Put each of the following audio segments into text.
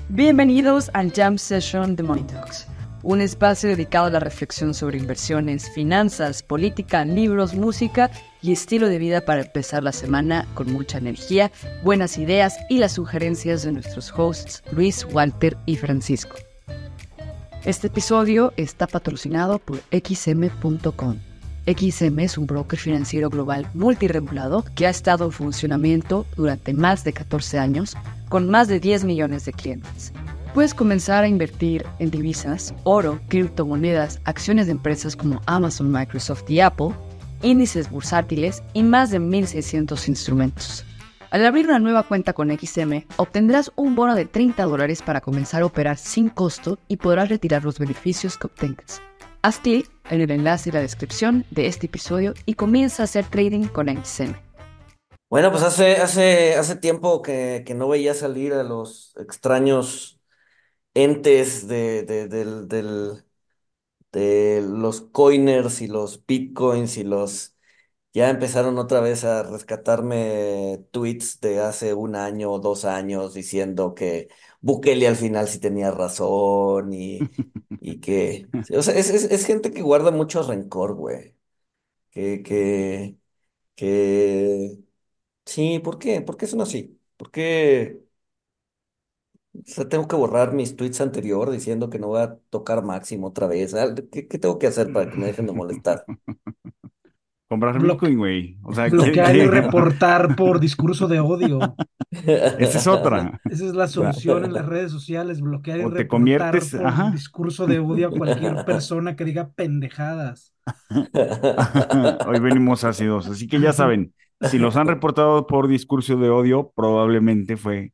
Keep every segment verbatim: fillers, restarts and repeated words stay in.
Bienvenidos al Jam Session de Money Talks, un espacio dedicado a la reflexión sobre inversiones, finanzas, política, libros, música y estilo de vida para empezar la semana con mucha energía, buenas ideas y las sugerencias de nuestros hosts Luis, Walter y Francisco. Este episodio está patrocinado por X M punto com. X M es un broker financiero global multirregulado que ha estado en funcionamiento durante más de catorce años con más de diez millones de clientes. Puedes comenzar a invertir en divisas, oro, criptomonedas, acciones de empresas como Amazon, Microsoft y Apple, índices bursátiles y más de mil seiscientos instrumentos. Al abrir una nueva cuenta con X M, obtendrás un bono de treinta dólares para comenzar a operar sin costo y podrás retirar los beneficios que obtengas. Haz clic en el enlace en la descripción de este episodio y comienza a hacer trading con X M. Bueno, pues hace, hace, hace tiempo que, que no veía salir a los extraños entes de, de, del, del- de los coiners y los bitcoins y los... Ya empezaron otra vez a rescatarme tweets de hace un año o dos años diciendo que Bukele al final sí tenía razón y, y que... O sea, es, es, es gente que guarda mucho rencor, güey. Que, que, que... Sí, ¿por qué? ¿Por qué son así? ¿Por qué? O sea, tengo que borrar mis tweets anterior diciendo que no voy a tocar Máximo otra vez. Ah, ¿Qué, qué tengo que hacer para que me dejen de molestar? Comprar Bloque- Bitcoin, güey. O sea, ¿qué, bloquear y qué? reportar por discurso de odio. Esa es otra. Esa es la O sea, solución en las redes sociales, bloquear y o te reportar conviertes, por ajá. discurso de odio a cualquier persona que diga pendejadas. Hoy venimos ácidos, así que ya saben, si los han reportado por discurso de odio, probablemente fue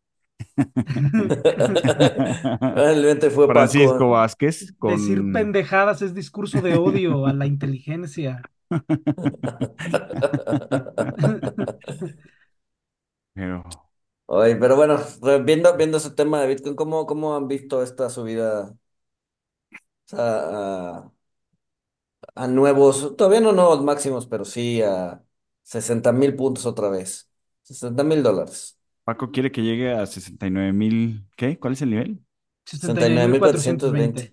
Realmente fue Francisco Paco. Vázquez Decir con... pendejadas es discurso de odio a la inteligencia. Pero, Oye, pero bueno, re- viendo, viendo ese tema de Bitcoin, ¿cómo, cómo han visto esta subida? O sea, a, a nuevos, todavía no nuevos máximos, pero sí a sesenta mil puntos otra vez. Sesenta mil dólares. Paco quiere que llegue a sesenta y nueve mil, ¿qué? ¿Cuál es el nivel? sesenta Sesenta y y nueve nueve mil mil cuatrocientos cuatrocientos veinte. veinte.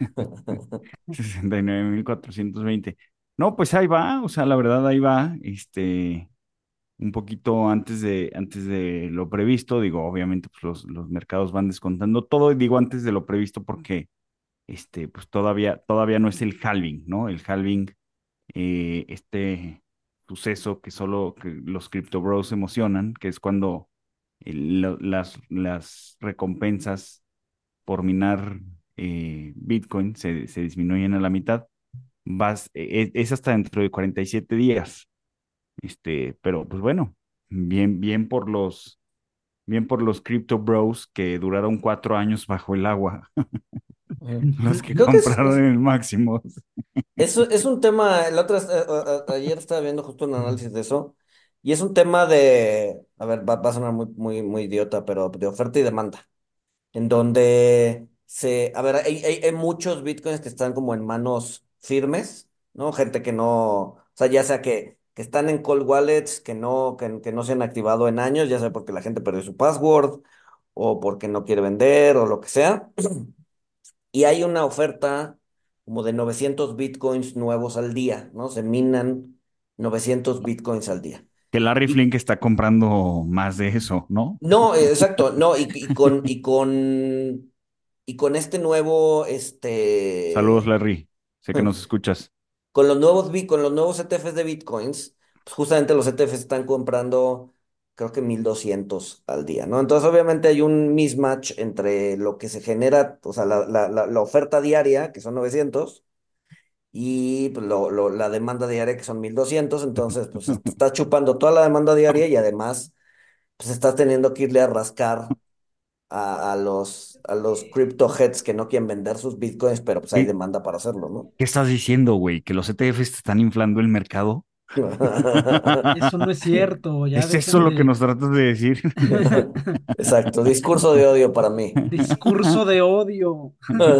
sesenta y nueve mil cuatrocientos veinte. No, pues ahí va, o sea, la verdad ahí va, este, un poquito antes de, antes de lo previsto, digo, obviamente pues los, los mercados van descontando todo, y digo antes de lo previsto porque este, pues todavía, todavía no es el halving, ¿no? El halving, eh, este suceso que solo que los crypto bros se emocionan, que es cuando el- lo- las, las recompensas por minar eh, Bitcoin se, se disminuyen a la mitad, vas, e- e- es hasta dentro de cuarenta y siete días. Este, pero pues bueno, bien, bien por los, bien por los crypto bros que duraron cuatro años bajo el agua, Ujú. los que Creo que es, compraron en máximos. es, es un tema, el otro, ayer estaba viendo justo un análisis de eso, y es un tema de, a ver, va, va a sonar muy, muy, muy idiota, pero de oferta y demanda, en donde se, a ver, hay, hay, hay muchos bitcoins que están como en manos firmes, ¿no? Gente que no, o sea, ya sea que, que están en cold wallets, que no, que, que no se han activado en años, ya sea porque la gente perdió su password, o porque no quiere vender, o lo que sea. Y hay una oferta como de novecientos bitcoins nuevos al día, ¿no? Se minan novecientos bitcoins al día. Que Larry Y Flink está comprando más de eso, ¿no? no, eh, exacto, no, y, y con, y con, y con este nuevo, Saludos, este, Larry. Sé que nos escuchas. con los nuevos, bi- con los nuevos E T Fs de bitcoins, pues justamente los E T Fs están comprando, creo que mil doscientos al día, ¿no? Entonces, obviamente hay un mismatch entre lo que se genera, o sea, la, la, la, la oferta diaria, que son novecientos, y pues, lo, lo- la demanda diaria que son mil doscientos. Entonces pues te está chupando toda la demanda diaria y además pues estás teniendo que irle a rascar a, a los, a los crypto heads que no quieren vender sus bitcoins, pero pues hay ¿Qué, demanda para hacerlo, ¿no? qué estás diciendo, güey? ¿Que los E T Fs te están inflando el mercado? Eso no es cierto, ya ¿Es eso dejen lo que de... nos tratas de decir? Exacto, discurso de odio para mí. Discurso de odio.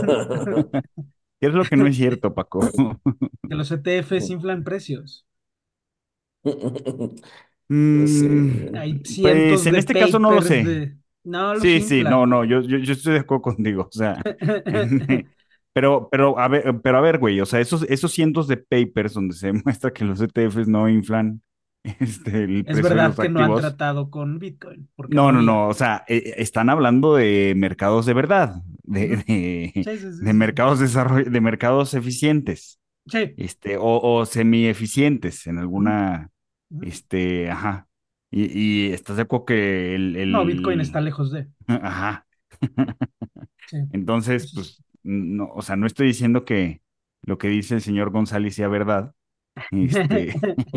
¿Qué es lo que no es cierto, Paco? Que los E T Fs inflan precios. Sí. Mm, Hay pues cientos en de este caso no lo papers sé. de... No los Sí, sí, no, inflan. no, yo, yo, yo estoy de acuerdo contigo, o sea, pero, pero, a ver, pero a ver, güey, o sea, esos, esos cientos de papers donde se demuestra que los E T Fs no inflan este, el Es precio de verdad los que no han activos. tratado con Bitcoin, porque no No, no, había. no, o sea, eh, eh, están hablando de mercados de verdad, de, Ujú. de, Sí, sí, sí, de sí, sí. mercados desarroll- de mercados eficientes, Sí. este, o, o semi-eficientes en Ujú, alguna, ujú. este, ajá. Y, y estás de acuerdo que el, No, Bitcoin el, está lejos de. ajá. Sí. Entonces, Eso es- pues, no, o sea, no estoy diciendo que lo que dice el señor González sea verdad, este,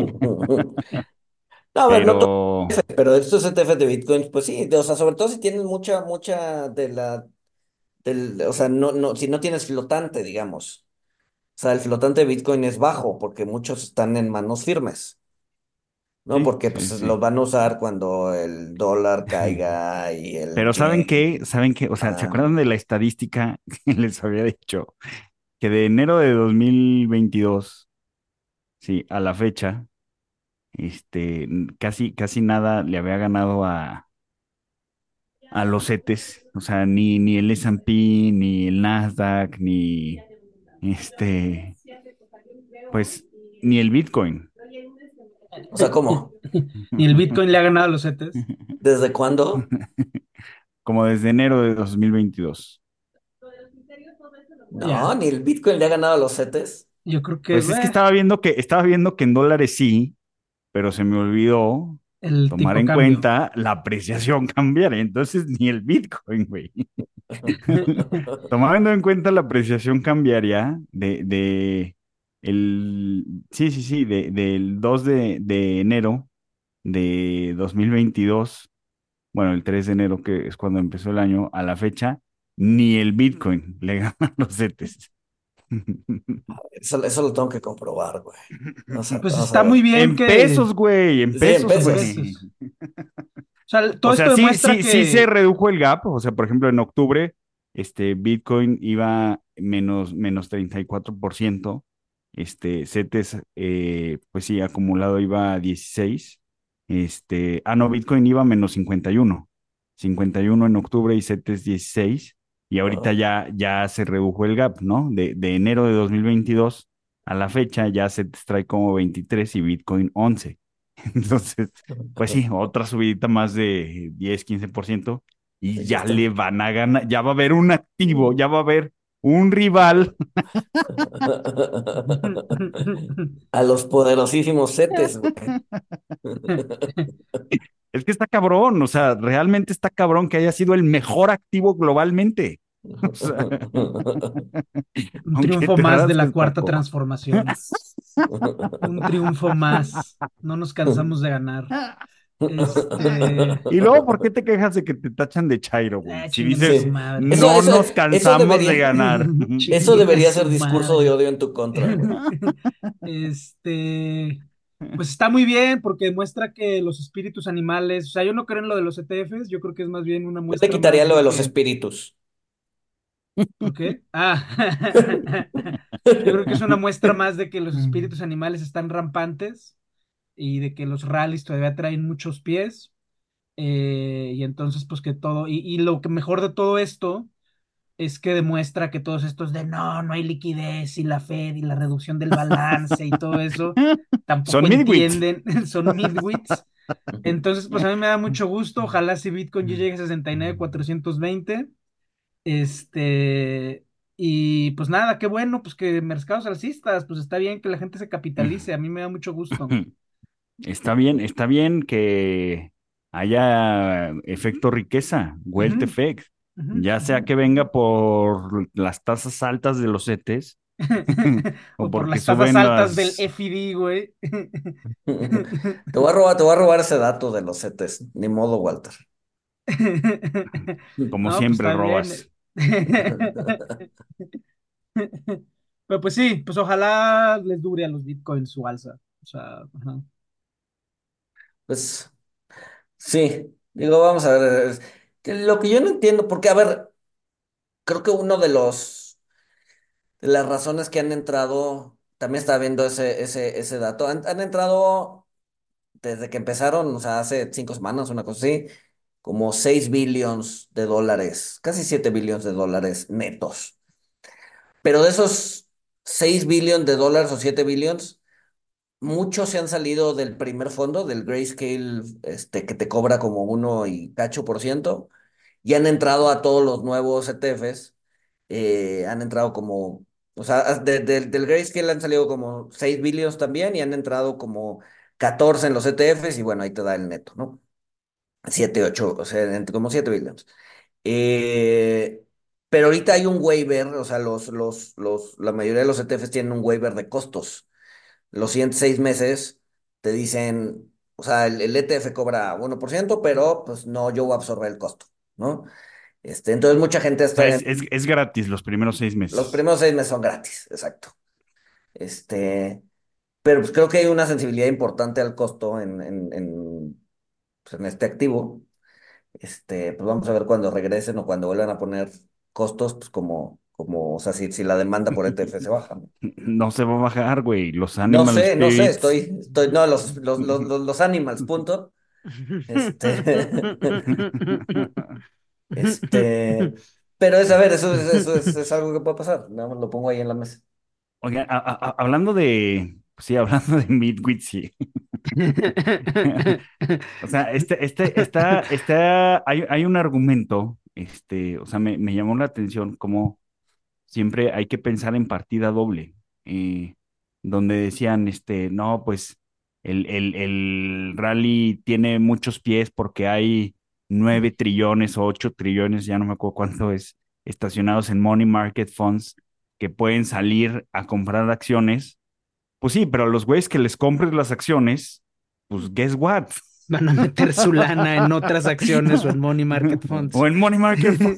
No, a ver, no todo, pero pero estos E T Fs de Bitcoin, pues sí, o sea, sobre todo si tienes mucha, mucha de la, del, o sea, no, no, si no tienes flotante, digamos. O sea, el flotante de Bitcoin es bajo porque muchos están en manos firmes, ¿no? sí, Porque sí, pues los sí. van a usar cuando el dólar caiga y el Pero ¿saben yen. qué? ¿Saben qué? O sea, ¿se Ah, acuerdan de la estadística que les había dicho? Que de enero de dos mil veintidós, sí, a la fecha, este, casi, casi nada le había ganado a, a los CETES, o sea, ni, ni el S and P, ni el Nasdaq, ni este, pues, ni el Bitcoin. o sea, ¿cómo? Ni el Bitcoin le ha ganado a los C E Tes. ¿Desde cuándo? Como desde enero de dos mil veintidós. No, Ya. ni el Bitcoin le ha ganado a los CETES. Yo creo que Pues es que eh, estaba viendo que, estaba viendo que en dólares sí, pero se me olvidó el tomar tipo en cambio. cuenta la apreciación cambiaria. Entonces, ni el Bitcoin, güey. Tomando en cuenta la apreciación cambiaria de, de el, sí, sí, sí, de, del dos de, de enero de dos mil veintidós, bueno, el tres de enero, que es cuando empezó el año, a la fecha, ni el Bitcoin le gana a los CETES. Eso, eso lo tengo que comprobar, güey. Vamos a, Pues vamos a está muy ver. bien En que pesos, güey, en Sí, en pesos, en pesos. güey. pesos. O sea, O todo esto sea, sí, demuestra sí, sí se que redujo el gap. O sea, por ejemplo, en octubre, este Bitcoin iba menos, menos treinta y cuatro por ciento. Este, CETES, eh, pues sí, acumulado iba a dieciséis. Este, ah, no, Bitcoin iba menos cincuenta y uno. cincuenta y uno en octubre y CETES dieciséis. Y ahorita Ajá. ya, ya se redujo el gap, ¿no? De, de enero de dos mil veintidós a la fecha ya CETES trae como veintitrés y Bitcoin once. Entonces, pues sí, otra subidita más de diez quince por ciento y Sí, ya ya está. le van a ganar, ya va a haber un activo, ya va a haber un rival. A los poderosísimos CETES, güey. Es que está cabrón, o sea, realmente está cabrón que haya sido el mejor activo globalmente. O sea, un aunque triunfo te más de rasques, la cuarta Paco. transformación. Un triunfo más. No nos cansamos de ganar. Este, Y luego, ¿por qué te quejas de que te tachan de Chairo, güey? ah, Si chinguen a su dices, Sí. madre. Eso, no eso, nos eso cansamos de debería, ganar. eso Chinguen a debería su ser discurso de madre. odio en tu contra, güey. Este, pues está muy bien porque demuestra que los espíritus animales, o sea, yo no creo en lo de los E T Fs, yo creo que es más bien una Yo le muestra quitaría más lo de de los que, espíritus. ¿por qué? Ah, yo creo que es una muestra más de que los espíritus animales están rampantes y de que los rallies todavía traen muchos pies. Eh, y entonces, pues que todo, y, y lo que mejor de todo esto es que demuestra que todos estos de no, no hay liquidez y la Fed y la reducción del balance y todo eso, tampoco Son midwits. entienden, son midwits. Entonces, pues a mí me da mucho gusto, ojalá si Bitcoin ya llegue a sesenta y nueve cuatrocientos veinte, este, y pues nada, qué bueno, pues que mercados alcistas, pues está bien que la gente se capitalice, a mí me da mucho gusto. Está bien, está bien que haya efecto riqueza, wealth Ujú, effect, ujú, ya ujú. sea que venga por las tasas altas de los CETES o O por porque las tasas suben altas del las, F I D, güey. Te voy a robar, te voy a robar ese dato de los CETES. Ni modo, Walter. como No, pues siempre está bien. robas. Pero pues sí, pues ojalá les dure a los bitcoins su alza. O sea, ajá. Pues sí, digo, vamos a ver. es que lo que yo no entiendo, porque, a ver, creo que uno de los de las razones que han entrado, también estaba viendo ese, ese, ese dato, han, han entrado desde que empezaron, o sea, hace cinco semanas, una cosa así, como seis billones de dólares, casi siete billones de dólares netos. Pero de esos seis billones de dólares o siete billones, muchos se han salido del primer fondo, del Grayscale, este, que te cobra como uno y cacho por ciento, y han entrado a todos los nuevos E T Fs. Eh, han entrado como, o sea, de- de- del Grayscale han salido como seis billones también, y han entrado como catorce en los E T Fs, y bueno, ahí te da el neto, ¿no? Siete ocho, o sea, entre como siete billones. Eh, pero ahorita hay un waiver, o sea, los, los, los, la mayoría de los E T Fs tienen un waiver de costos. Los siguientes seis meses te dicen, o sea, el, el E T F cobra uno por ciento, pero pues no, yo voy a absorber el costo, ¿no? Este, entonces mucha gente O sea, está es, en, es, es gratis los primeros seis los meses. primeros seis meses son gratis, exacto. Este, pero pues creo que hay una sensibilidad importante al costo en, en, en, pues, en este activo. Este, pues vamos a ver cuando regresen o cuando vuelvan a poner costos, pues como, como, o sea, si, si la demanda por E T F se baja, ¿no? No se va a bajar, güey. Los No Animal sé, no sé, Spirits. estoy, estoy, no, los, los, los, los, los animals, punto. Este, este, pero es, a ver, eso, es- eso es, es algo que puede pasar, nada más lo pongo ahí en la mesa. Oiga, a- a- a- hablando de, sí, hablando de Midwits, sí. O sea, este, este, está, está, hay, hay un argumento, este, o sea, me, me llamó la atención como siempre hay que pensar en partida doble, eh, donde decían, este, no, pues el, el, el rally tiene muchos pies porque hay nueve trillones o ocho trillones, ya no me acuerdo cuánto es, estacionados en money market funds que pueden salir a comprar acciones. Pues sí, pero a los güeyes que les compres las acciones, pues guess what? Van a meter su lana en otras acciones o en money market O funds. en money market funds.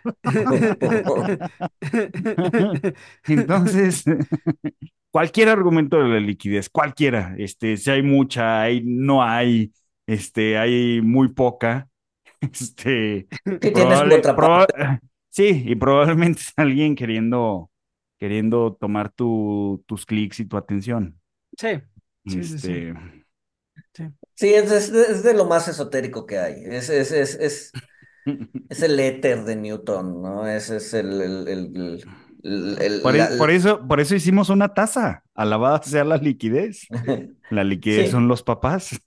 Entonces, cualquier argumento de la liquidez, cualquiera, este, si hay mucha, hay, no hay, este, hay muy poca, este, Sí, tiene su probable, proba- contraparte. sí, y probablemente es alguien queriendo, queriendo tomar tu, tus clics y tu atención. Sí, sí, sí, sí, Este, sí. Sí, es, es, es de lo más esotérico que hay. Es, es, es, es, es el éter de Newton, ¿no? Ese es el, el, el, el, por, el- e- la- por la- eso, por eso hicimos una taza, alabada sea la liquidez. La liquidez son Sí. los papás.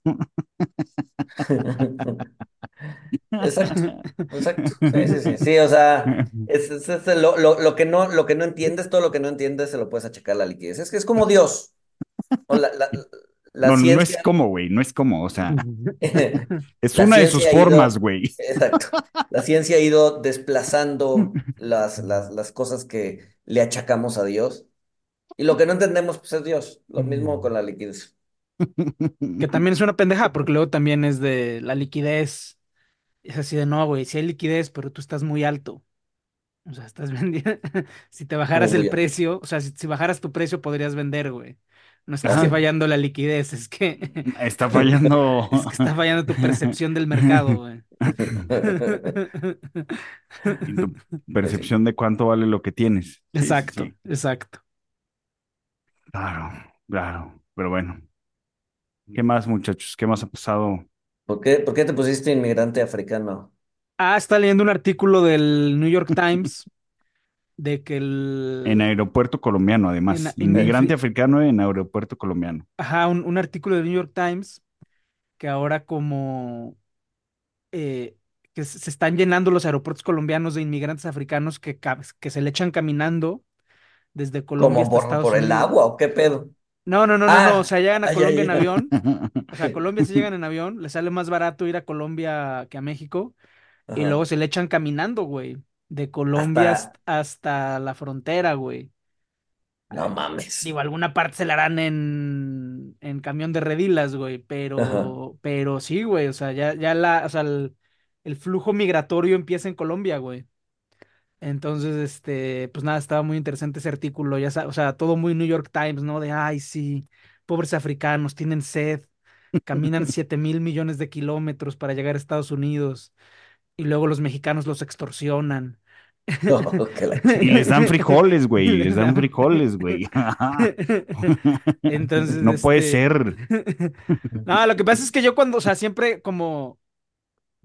Exacto, exacto. Sí, sí, sí. Sí, o sea, es, es- es lo, lo, lo que no, lo que no entiendes, todo lo que no entiendes se lo puedes achacar a la liquidez. Es que es como Dios. O la, la, la No, no es ciencia, como, güey, no es como, o sea, es la una de sus ciencia ha formas, ido, güey. exacto. La ciencia ha ido desplazando las, las, las cosas que le achacamos a Dios. Y lo que no entendemos, pues es Dios. Lo mismo con la liquidez. Que también es una pendeja, porque luego también es de la liquidez. Es así de no, güey, si hay liquidez, pero tú estás muy alto. O sea, estás vendiendo. Si te Como bajaras el muy alto. precio, o sea, si, si bajaras tu precio, podrías vender, güey. No es que esté Ajá. fallando la liquidez, es que Está fallando. es que está fallando tu percepción del mercado, güey. Y tu Pues sí. percepción de cuánto vale lo que tienes. Sí, sí, Exacto, sí. exacto. Claro, claro. Pero bueno, ¿qué más, muchachos? ¿Qué más ha pasado ¿Por qué, por qué te pusiste inmigrante africano? Ah, está leyendo un artículo del New York Times de que en el... aeropuerto colombiano, en- además? en- Inmigrante sí, africano en aeropuerto colombiano. ajá, un, un artículo del New York Times que ahora como eh, que se se están llenando los aeropuertos colombianos de inmigrantes africanos que, ca- que se le echan caminando desde Colombia ¿Como hasta por, Estados por el Unidos. agua o qué pedo? No, no, no, no, no, o Ah, sea, llegan a ay, Colombia en ay, avión, o sea, a Colombia se llegan en avión, les sale más barato ir a Colombia que a México y luego ajá. se le echan caminando, güey, de Colombia Hasta, hasta, hasta la frontera, güey. no mames. Digo, alguna parte se la harán en, en camión de redilas, güey, Ajá. pero, pero sí, güey, o sea, ya, ya la, o sea, el, el flujo migratorio empieza en Colombia, güey. Entonces, este, pues nada, estaba muy interesante ese artículo, ya sabes, o sea, todo muy New York Times, ¿no? De, ay, sí, pobres africanos, tienen sed, caminan siete mil millones de kilómetros para llegar a Estados Unidos y luego los mexicanos los extorsionan. Oh, que la Y les chingada. dan frijoles, Y güey, les les dan dan- frijoles, güey. Entonces, No puede este. ser. No, lo que pasa es que yo cuando, o sea, siempre como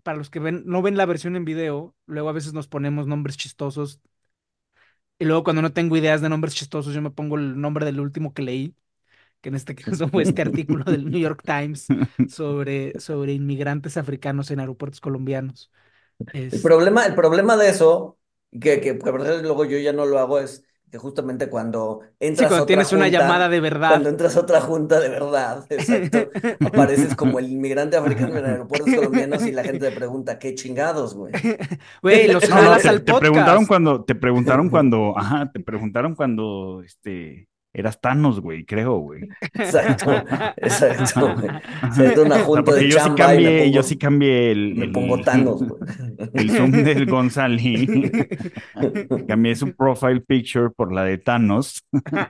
para los que ven, no ven la versión en video, luego a veces nos ponemos nombres chistosos y luego cuando no tengo ideas de nombres chistosos, yo me pongo el nombre del último que leí, que en este caso fue este artículo del New York Times sobre, sobre inmigrantes africanos en aeropuertos colombianos. El Es, problema, el problema de eso, que, que, que por ejemplo luego yo ya no lo hago, es que justamente cuando sí, entras a cuando otra tienes una llamada junta, de cuando verdad. entras a otra junta de verdad, exacto, apareces como el inmigrante africano en aeropuertos colombianos y la gente te pregunta, ¿qué chingados, güey? Güey, los No, no, jalas te, al te preguntaron podcast. cuando, te preguntaron cuando, ajá, te preguntaron cuando, este, eras Thanos, güey, creo, güey. Exacto, exacto, güey. Se entra a una O sea, junta de porque yo sí chamba y me cambié, yo sí pongo, cambié el, me pongo el, Thanos, güey. el Zoom del Gonzali, cambié su profile picture por la de Thanos.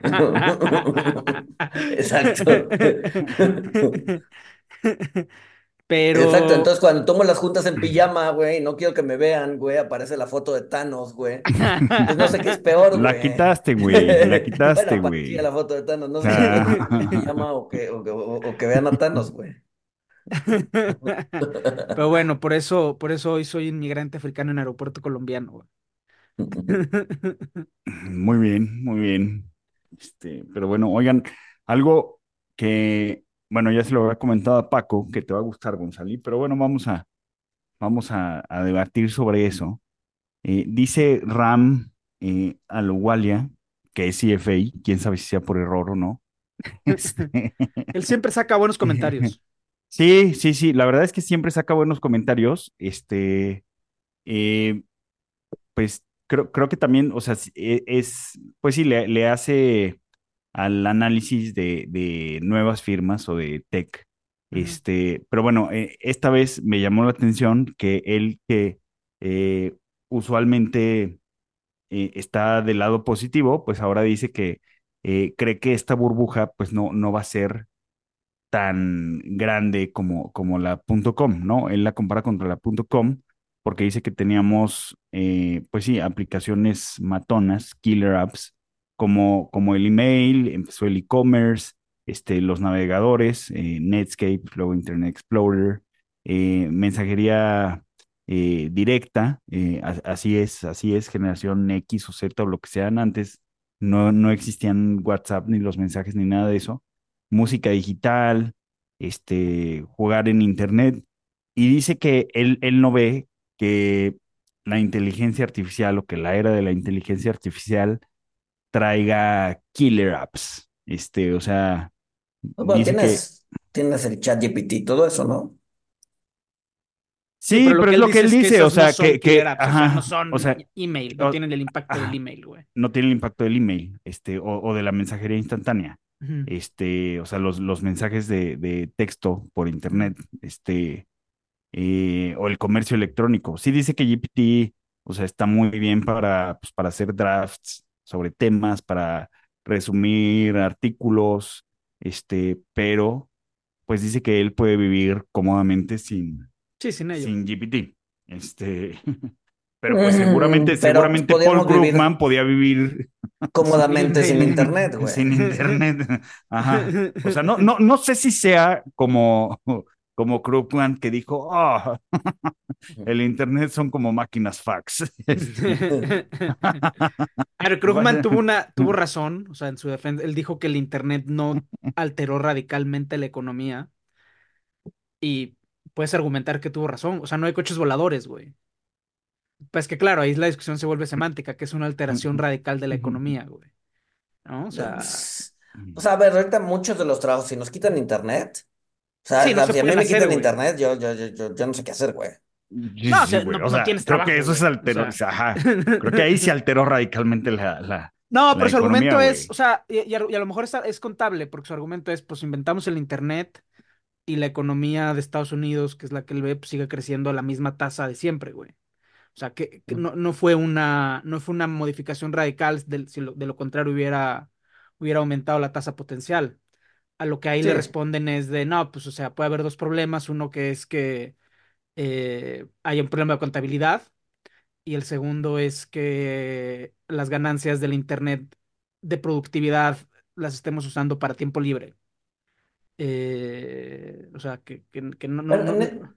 Exacto. Exacto, Pero entonces cuando tomo las juntas en pijama, güey, y no quiero que me vean, güey, aparece la foto de Thanos, güey. Entonces no sé qué es peor, La güey. quitaste, güey, la Bueno, quitaste, aparecía güey. la foto de Thanos, O no sé si quiero que me sea, vean en pijama o que, o que, o- o que vean a Thanos, güey. Pero bueno, por eso, por eso hoy soy inmigrante africano en aeropuerto colombiano, güey. muy bien, muy bien. Este, pero bueno, oigan, algo que, bueno, ya se lo había comentado a Paco, que te va a gustar, Gonzalo, pero bueno, vamos a, vamos a, a debatir sobre eso. Eh, dice Ram eh, Aluwalia, que es C F A, quién sabe si sea por error o no. Este, Él siempre saca buenos comentarios. sí, sí, sí, la verdad es que siempre saca buenos comentarios. Este, eh, pues creo, creo que también, o sea, sí, e- es, pues sí, le, le hace al análisis de, de nuevas firmas o de tech. Ujú, Este, pero bueno, eh, esta vez me llamó la atención que él que eh, usualmente eh, está del lado positivo, pues ahora dice que eh, cree que esta burbuja pues no, no va a ser tan grande como, como la punto .com, ¿no? Él la compara contra la punto .com porque dice que teníamos, eh, pues sí, aplicaciones matonas, killer apps, como, como el email, empezó el e-commerce, este, los navegadores, eh, Netscape, luego Internet Explorer, eh, mensajería eh, directa, eh, a- así es, así es, generación X o Z o lo que sean antes, no, no existían WhatsApp ni los mensajes ni nada de eso, música digital, este, jugar en internet, y dice que él, él no ve que la inteligencia artificial o que la era de la inteligencia artificial traiga killer apps. Este, o sea, No, bueno, dice que tienes, tienes el chat G P T y todo eso, ¿no? sí, pero sí, lo pero que es él lo que dice él es que dice, o esas no sea, son que, killer que, apps, o sea, no ajá, o son sea, email, no o- tienen el impacto del ajá, email, güey. no tiene el impacto del email, este, o, o de la mensajería instantánea, Ujú, este, o sea, los, los mensajes de, de texto por ujú. internet, este, eh, o el comercio electrónico. Sí dice que G P T, o sea, está muy bien para, pues, para hacer drafts sobre temas, para resumir artículos, este, pero pues dice que él puede vivir cómodamente sin, Sí, sin ello. sin G P T. Este, pero pues seguramente, Mm, pero pues, seguramente Paul podríamos Krugman vivir podía vivir Sin cómodamente sin email. internet, güey. sin internet. Ajá. O sea, no, no, no sé si sea como, como Krugman que dijo, oh, el internet son como máquinas fax. Este, A ver, Krugman tuvo una, tuvo razón, o sea, en su defensa, él dijo que el internet no alteró radicalmente la economía y puedes argumentar que tuvo razón, o sea, no hay coches voladores, güey. Pues que claro, ahí la discusión se vuelve semántica, que es una alteración radical de la economía, güey, ¿no? O sea, O sea, a ver, ahorita muchos de los trabajos, si nos quitan internet, o sí, no sea, se si a mí pueden me hacer, quitan güey. internet, yo, yo, yo, yo, yo no sé qué hacer, güey. Sí, No, o sí, sea, güey. no, O no sea, tienes creo que trabajo, eso es güey. O alteró. sea. Ajá. Creo que ahí se alteró radicalmente la, la, No, la pero su economía, argumento es, o güey. sea, y, y a, y a lo mejor es, es contable, porque su argumento es, pues inventamos el internet y la economía de Estados Unidos, que es la que él ve, pues sigue creciendo a la misma tasa de siempre, güey. O sea, que, que no, no fue una, no fue una modificación radical, del, si lo- de lo contrario hubiera, hubiera aumentado la tasa potencial. A lo que ahí le Sí. responden es de, no, pues o sea, puede haber dos problemas, uno que es que eh, hay un problema de contabilidad y el segundo es que las ganancias del Internet de productividad las estemos usando para tiempo libre. Eh, o sea, que, que, que no, no, Bueno, no, en, no- e-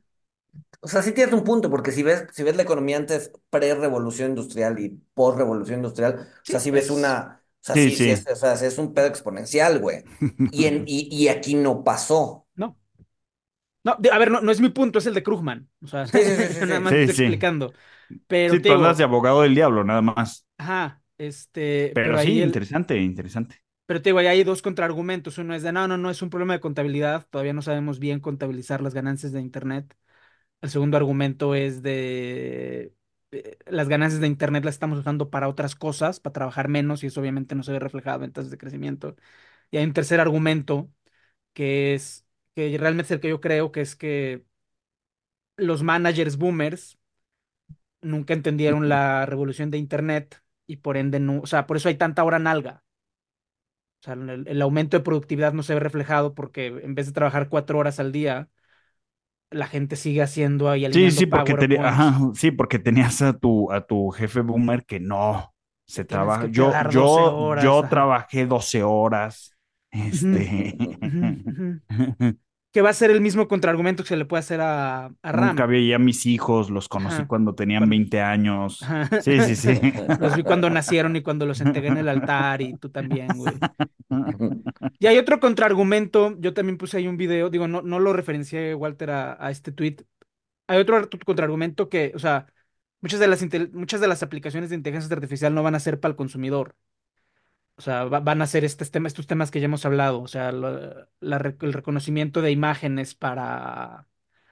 O sea, sí tienes un punto, porque si ves, si ves la economía antes pre-revolución industrial y post-revolución industrial, o sea, Sí, si ves es... una, o sea, Sí, sí, sí sí. es, o sea, sí es un pedo exponencial, güey. Y, en, y, y aquí no pasó. No, no, de- a ver, no, no es mi punto, es el de Krugman. O sea, Sí, sí, sí, yo sí, nada sí. más te Sí, estoy sí. explicando. Pero Sí, te tú andas de digo, abogado del diablo, nada más. ajá, este, Pero pero ahí sí, el, interesante, interesante. pero te digo, ahí hay dos contraargumentos. Uno es de, no, no, no, es un problema de contabilidad, todavía no sabemos bien contabilizar las ganancias de Internet. El segundo argumento es de, eh, las ganancias de Internet las estamos usando para otras cosas, para trabajar menos, y eso obviamente no se ve reflejado en tasas de crecimiento. Y hay un tercer argumento que es, que realmente es el que yo creo, que es que los managers boomers nunca entendieron la revolución de Internet y por ende no, o sea, por eso hay tanta hora nalga. O sea, el, el aumento de productividad no se ve reflejado porque en vez de trabajar cuatro horas al día, la gente sigue haciendo y Sí, sí, alineando porque tenía, ajá, PowerPoints sí, porque tenías a tu, a tu jefe boomer que no que se tienes trabaja. que Yo, quedar doce yo, horas. yo Ajá. trabajé doce horas. Ujú, Este. ujú, ujú. Que va a ser el mismo contraargumento que se le puede hacer a, a Nunca RAM. veía a mis hijos, los conocí Ajá. cuando tenían Cuando- veinte años. ajá. Sí, sí, sí. Los vi cuando nacieron y cuando los entregué en el altar y tú también, güey. Y hay otro contraargumento, yo también puse ahí un video, digo, no, no lo referencié, Walter, a, a este tweet. Hay otro ar- contraargumento que, o sea, muchas de las, intel- muchas de las aplicaciones de inteligencia artificial no van a ser para el consumidor. O sea, va- van a ser estos temas, estos temas que ya hemos hablado. O sea, lo- la re- el reconocimiento de imágenes para,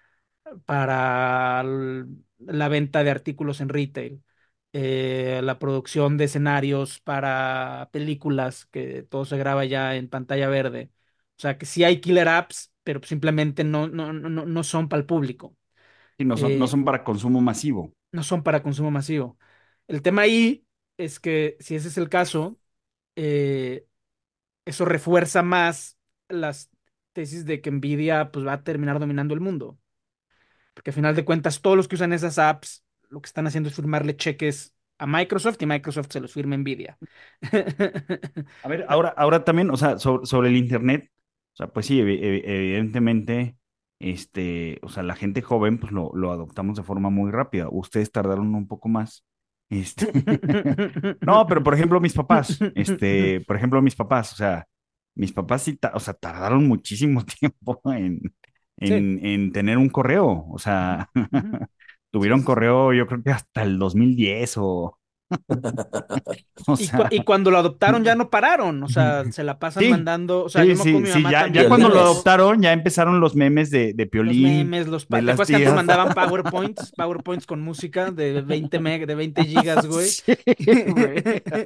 para l- la venta de artículos en retail. Eh, la producción de escenarios para películas, que todo se graba ya en pantalla verde. O sea, que sí hay killer apps, pero simplemente no, no, no, no no son para el público. Y no son, no Eh, son para consumo masivo. no son para consumo masivo. El tema ahí es que si ese es el caso, eh, eso refuerza más las tesis de que Nvidia pues, va a terminar dominando el mundo. Porque al final de cuentas, todos los que usan esas apps, lo que están haciendo es firmarle cheques a Microsoft y Microsoft se los firma Nvidia. A ver, ahora, ahora también, o sea, sobre, sobre el internet, o sea, pues sí, evi- evi- evidentemente, este, o sea, la gente joven, pues lo, lo adoptamos de forma muy rápida. Ustedes tardaron un poco más. Este, no, pero por ejemplo, mis papás, este, por ejemplo, mis papás, o sea, mis papás sí, ta- o sea, tardaron muchísimo tiempo en, Sí. en, en tener un correo, o Ujú, sea, ujú. Sí, tuvieron sí, sí. correo, yo creo que hasta el dos mil diez o, o Y, cu- sea. y cuando lo adoptaron ya no pararon, o sea, se la pasan Sí, mandando, o sea, yo sí, me acuerdo sí, mi sí, mamá ya, ya Y también los cuando lo memes. mandó adoptaron, ya empezaron los memes de, de los Piolín, memes, los... de pa- ¿Te las acuerdas que antes tías. mandaban PowerPoints? PowerPoints con música de veinte meg, de veinte gigas, güey. Sí, güey.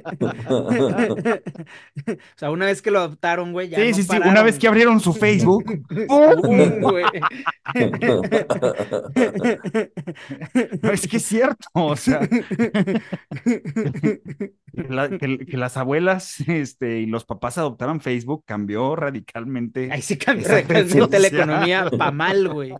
O sea, una vez que lo adoptaron, güey, ya Sí, sí, no sí, una vez pararon, que güey. abrieron su Facebook, ¡pum! ¡Pum, güey! No, es que es cierto, o sea, que, la- que- que las abuelas, este, y los papás adoptaran Facebook cambió radicalmente Ahí sí cambió esa red radicalmente la social. economía pa' mal, güey.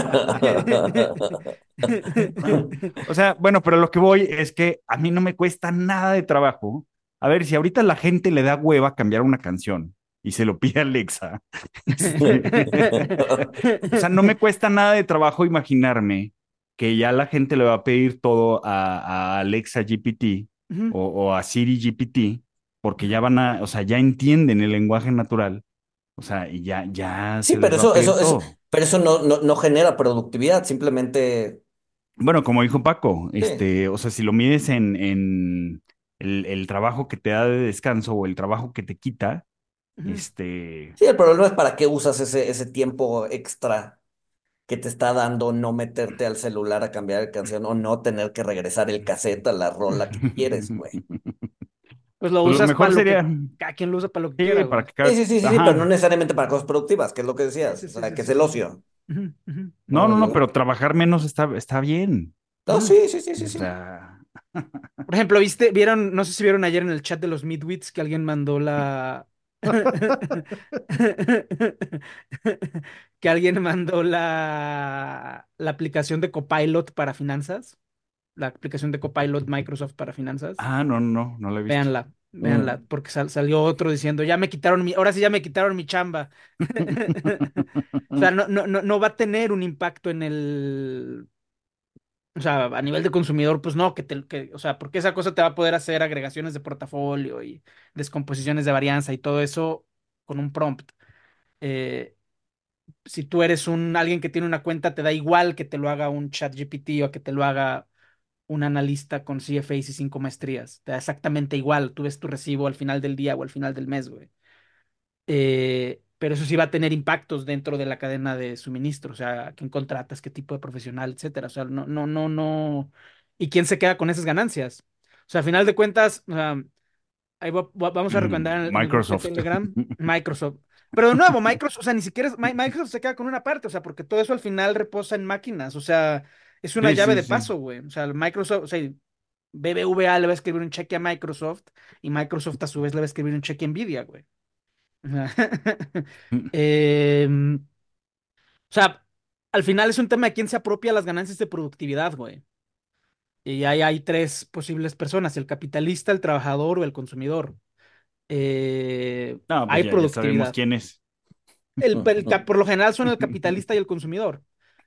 O sea, bueno, pero lo que voy es que a mí no me cuesta nada de trabajo. A ver, si ahorita la gente le da hueva cambiar una canción y se lo pide a Alexa, este, o sea, no me cuesta nada de trabajo imaginarme que ya la gente le va a pedir todo a, a Alexa G P T Ujú, o, o a Siri G P T, porque ujú. ya van a, o sea, ya entienden el lenguaje natural, o sea, y ya, ya Sí, se les pero va a eso, pedir eso, eso, todo. pero eso no, no, no genera productividad, simplemente, Bueno, como dijo Paco, sí. este, o sea, si lo mides en, en el, el trabajo que te da de descanso o el trabajo que te quita, Ujú. este, Sí, el problema es para qué usas ese, ese tiempo extra que te está dando no meterte al celular a cambiar de canción o no tener que regresar el cassette a la rola que quieres, güey. Pues lo pues lo usas para mejor lo que, sería, cada quien lo usa para lo que quiera, sí, para güey. que Sí, cada, sí, sí, sí, sí, pero no ajá, necesariamente para cosas productivas, que es lo que Sí, decías, sí, o sí, sea, sí, que es sí, el sí. ocio, Ujú, ujú, no, ¿no? no, no, El- pero trabajar menos está, está bien, No, ujú. sí, sí, sí, sí, o sí. sea, Por ejemplo, ¿viste? ¿Vieron? No sé si vieron ayer en el chat de los Midwits que alguien mandó la... que alguien mandó la... la aplicación de Copilot para finanzas. La aplicación de Copilot Microsoft para finanzas. ah, no, no, no, no lo he visto. Véanla. Véanla, Mm, porque sal- salió otro diciendo, ya me quitaron mi, ahora sí ya me quitaron mi chamba. O sea, no, no, no, no va a tener un impacto en el, o sea, a nivel de consumidor, pues no, que te, que, o sea, porque esa cosa te va a poder hacer agregaciones de portafolio y descomposiciones de varianza y todo eso con un prompt. Eh, si tú eres un alguien que tiene una cuenta, te da igual que te lo haga un chat G P T o que te lo haga un analista con C F As y cinco maestrías. Te da exactamente igual. Tú ves tu recibo al final del día o al final del mes, güey. Eh, pero eso sí va a tener impactos dentro de la cadena de suministro, o sea, quién contratas, qué tipo de profesional, etcétera. O sea, no, no, no, no. ¿Y quién se queda con esas ganancias? O sea, a final de cuentas, o sea, ahí va- va- vamos a recomendar en el, en el grupo de Microsoft. Telegram, Microsoft. Pero de nuevo, Microsoft, o sea, ni siquiera es- Mi- Microsoft se queda con una parte, o sea, porque todo eso al final reposa en máquinas, o sea, es una Sí, llave sí, de sí. paso, güey. O sea, Microsoft, o sea, B B V A le va a escribir un cheque a Microsoft y Microsoft a su vez le va a escribir un cheque a Nvidia, güey. O sea, em, o sea, al final es un tema de quién se apropia las ganancias de productividad, güey. Y ahí hay tres posibles personas, el capitalista, el trabajador o el consumidor. Eh, No, pues hay ya, ya sabemos productividad. quién es. El, el cap- por lo general son el capitalista y el consumidor.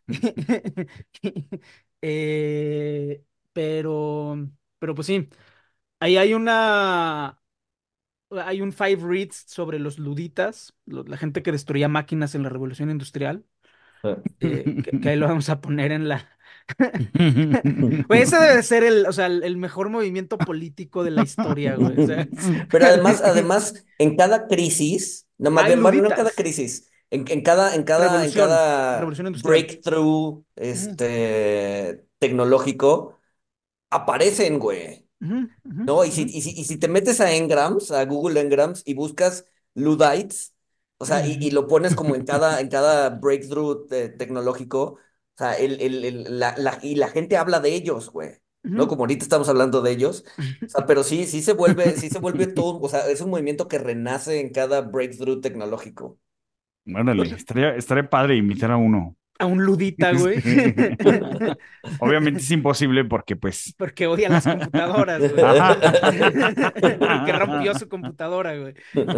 Eh, pero, pero pues sí, ahí hay una, hay un five reads sobre los luditas, lo- la gente que destruía máquinas en la Revolución Industrial, eh, que, que ahí lo vamos a poner en la... Güey, ese debe de ser el, o sea, el, el mejor movimiento político de la historia, güey. O sea, Pero además, además, en cada crisis, no más hay bien, bueno, no en cada luditas. crisis, en, en cada, en cada, en Revolución, cada revolución industrial. breakthrough, Ujú, este, tecnológico, aparecen, güey. ujú, ujú, ¿No? Y si, ujú, y si, y si te metes a Ngrams, a Google Ngrams, y buscas Luddites, o sea, y, y ujú, lo pones como en cada, en cada breakthrough te- tecnológico, o sea, el, el, el- la, la- y la gente habla de ellos, güey, ¿no? ujú. Como ahorita estamos hablando de ellos. O sea, pero sí, sí se vuelve, sí se vuelve todo, o sea, es un movimiento que renace en cada breakthrough tecnológico. Órale, estaría, estaría padre invitar a uno. A un ludita, güey. Este, obviamente es imposible porque pues... Porque odia las computadoras, güey. Ajá. Que rompió su computadora, güey.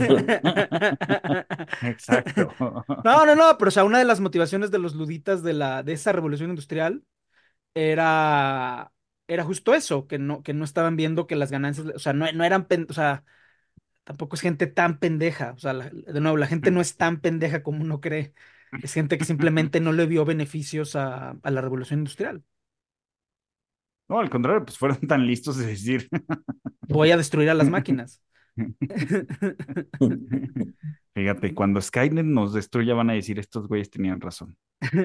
Exacto. No, no, no, pero o sea, una de las motivaciones de los luditas de la, de esa revolución industrial era, era justo eso, que no, que no estaban viendo que las ganancias, o sea, no, no eran, pen- o sea, tampoco es gente tan pendeja, o sea, la- de nuevo, la gente no es tan pendeja como uno cree, es gente que simplemente no le vio beneficios a, a la revolución industrial. No, al contrario, pues fueron tan listos de decir. Voy a destruir a las máquinas. Fíjate, cuando Skynet nos destruya van a decir estos güeyes tenían razón.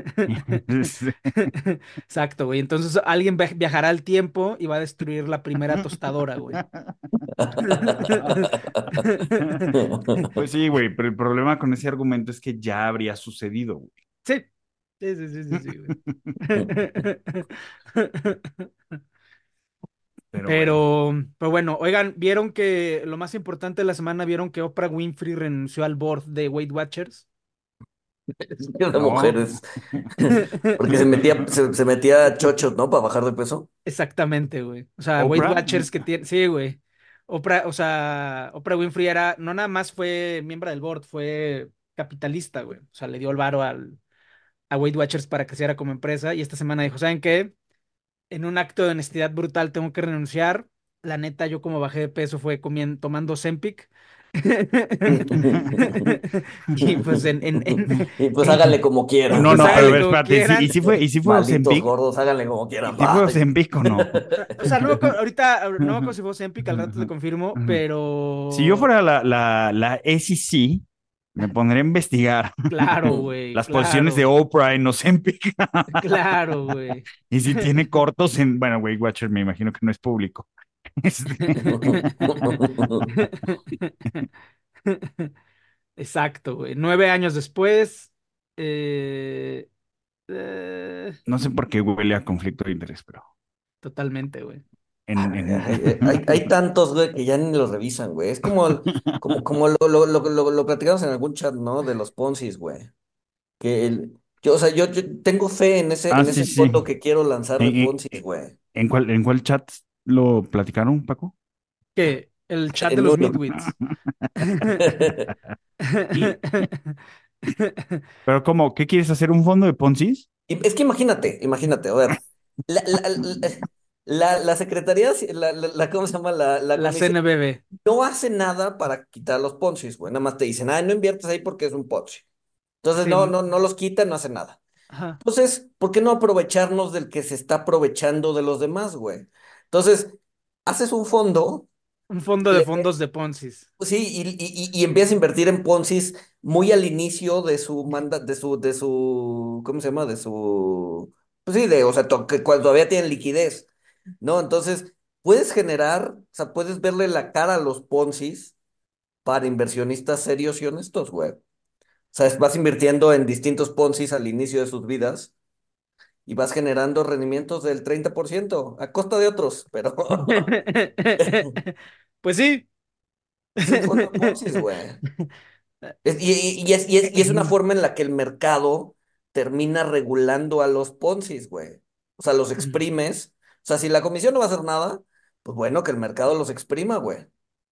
Exacto, güey. Entonces alguien via- viajará al tiempo y va a destruir la primera tostadora, güey. Pues sí, güey, pero el problema con ese argumento es que ya habría sucedido, güey. Sí, sí, sí, sí, sí, sí, güey. Pero bueno, Pero, pero bueno, oigan, vieron que lo más importante de la semana, vieron que Oprah Winfrey renunció al board de Weight Watchers. Es que de no. mujeres. Porque se metía, se, se metía chochos, ¿no? Para bajar de peso. Exactamente, güey. O sea, Weight Oprah, Watchers que tiene, sí, güey. Oprah, o sea, Oprah Winfrey era, no nada más fue miembro del board, fue capitalista, güey. O sea, le dio el varo al, a Weight Watchers para que creciera como empresa. Y esta semana dijo, ¿saben qué? En un acto de honestidad brutal tengo que renunciar. La neta, yo como bajé de peso fue comiendo, tomando Ozempic. Y pues en, en, en, Y pues háganle en- como quieran. no, pues no, pero a háganle ver, como espérate, ¿sí- ¿y quieran. si fue, y si fue Malditos Ozempic? gordos, háganle como ¿Y quieran. si fue Bye. Ozempic o no? O sea, no me acuerdo- ahorita no me acuerdo si fue Ozempic, al rato le confirmo, Si yo pero fuera la, la, la S E C, me pondría a investigar claro, güey, las posiciones de claro, Oprah en Ozempic. claro, güey. Y si tiene cortos en, bueno, Weight Watcher me imagino que no es público. Este, Exacto, güey. Nueve años después, eh, eh, no sé por qué huele a conflicto de interés, pero totalmente, güey. en, Ay, en... Hay, hay- hay tantos, güey, que ya ni los revisan, güey. Es como, el- como, como lo, lo, lo, lo, lo platicamos en algún chat, ¿no? De los Poncis, güey. Que el, yo, o sea, yo, yo tengo fe en ese, Ah, en sí, ese fondo sí. que quiero lanzar de ¿En, en, Poncis, güey. en cuál, en cuál chat lo platicaron, Paco? ¿Qué? El chat de en los uno. midwits. Y, pero ¿cómo? ¿Qué quieres hacer? ¿Un fondo de Ponzi? Y es que imagínate, imagínate, a ver, la, la, la, la- la Secretaría, la, la, la- ¿cómo se llama? La, la La comisión C N B B. no hace nada para quitar los Poncis, güey. Nada más te dicen, ay, no inviertes ahí porque es un Ponzi. Entonces, Sí. no, no, no los quitan, no hacen nada. Ajá. Entonces, ¿por qué no aprovecharnos del que se está aprovechando de los demás, güey? Entonces, haces un fondo, Un fondo de le- fondos de Ponzi. sí, y, y, y y empiezas a invertir en Poncis muy al inicio de su manda, de su, de su, ¿cómo se llama? De su, pues sí, de, o sea, to- que cuando todavía tienen liquidez, ¿no? Entonces, puedes generar, o sea, puedes verle la cara a los Poncis para inversionistas serios y honestos, güey. O sea, es- vas invirtiendo en distintos Poncis al inicio de sus vidas y vas generando rendimientos del treinta por ciento a costa de otros, pero Pues sí. es un fondo Ponzi, güey. Es- y, y- y es, y es, y es una forma en la que el mercado termina regulando a los Poncis, güey. O sea, los exprimes. O sea, si la comisión no va a hacer nada, pues bueno, que el mercado los exprima, güey.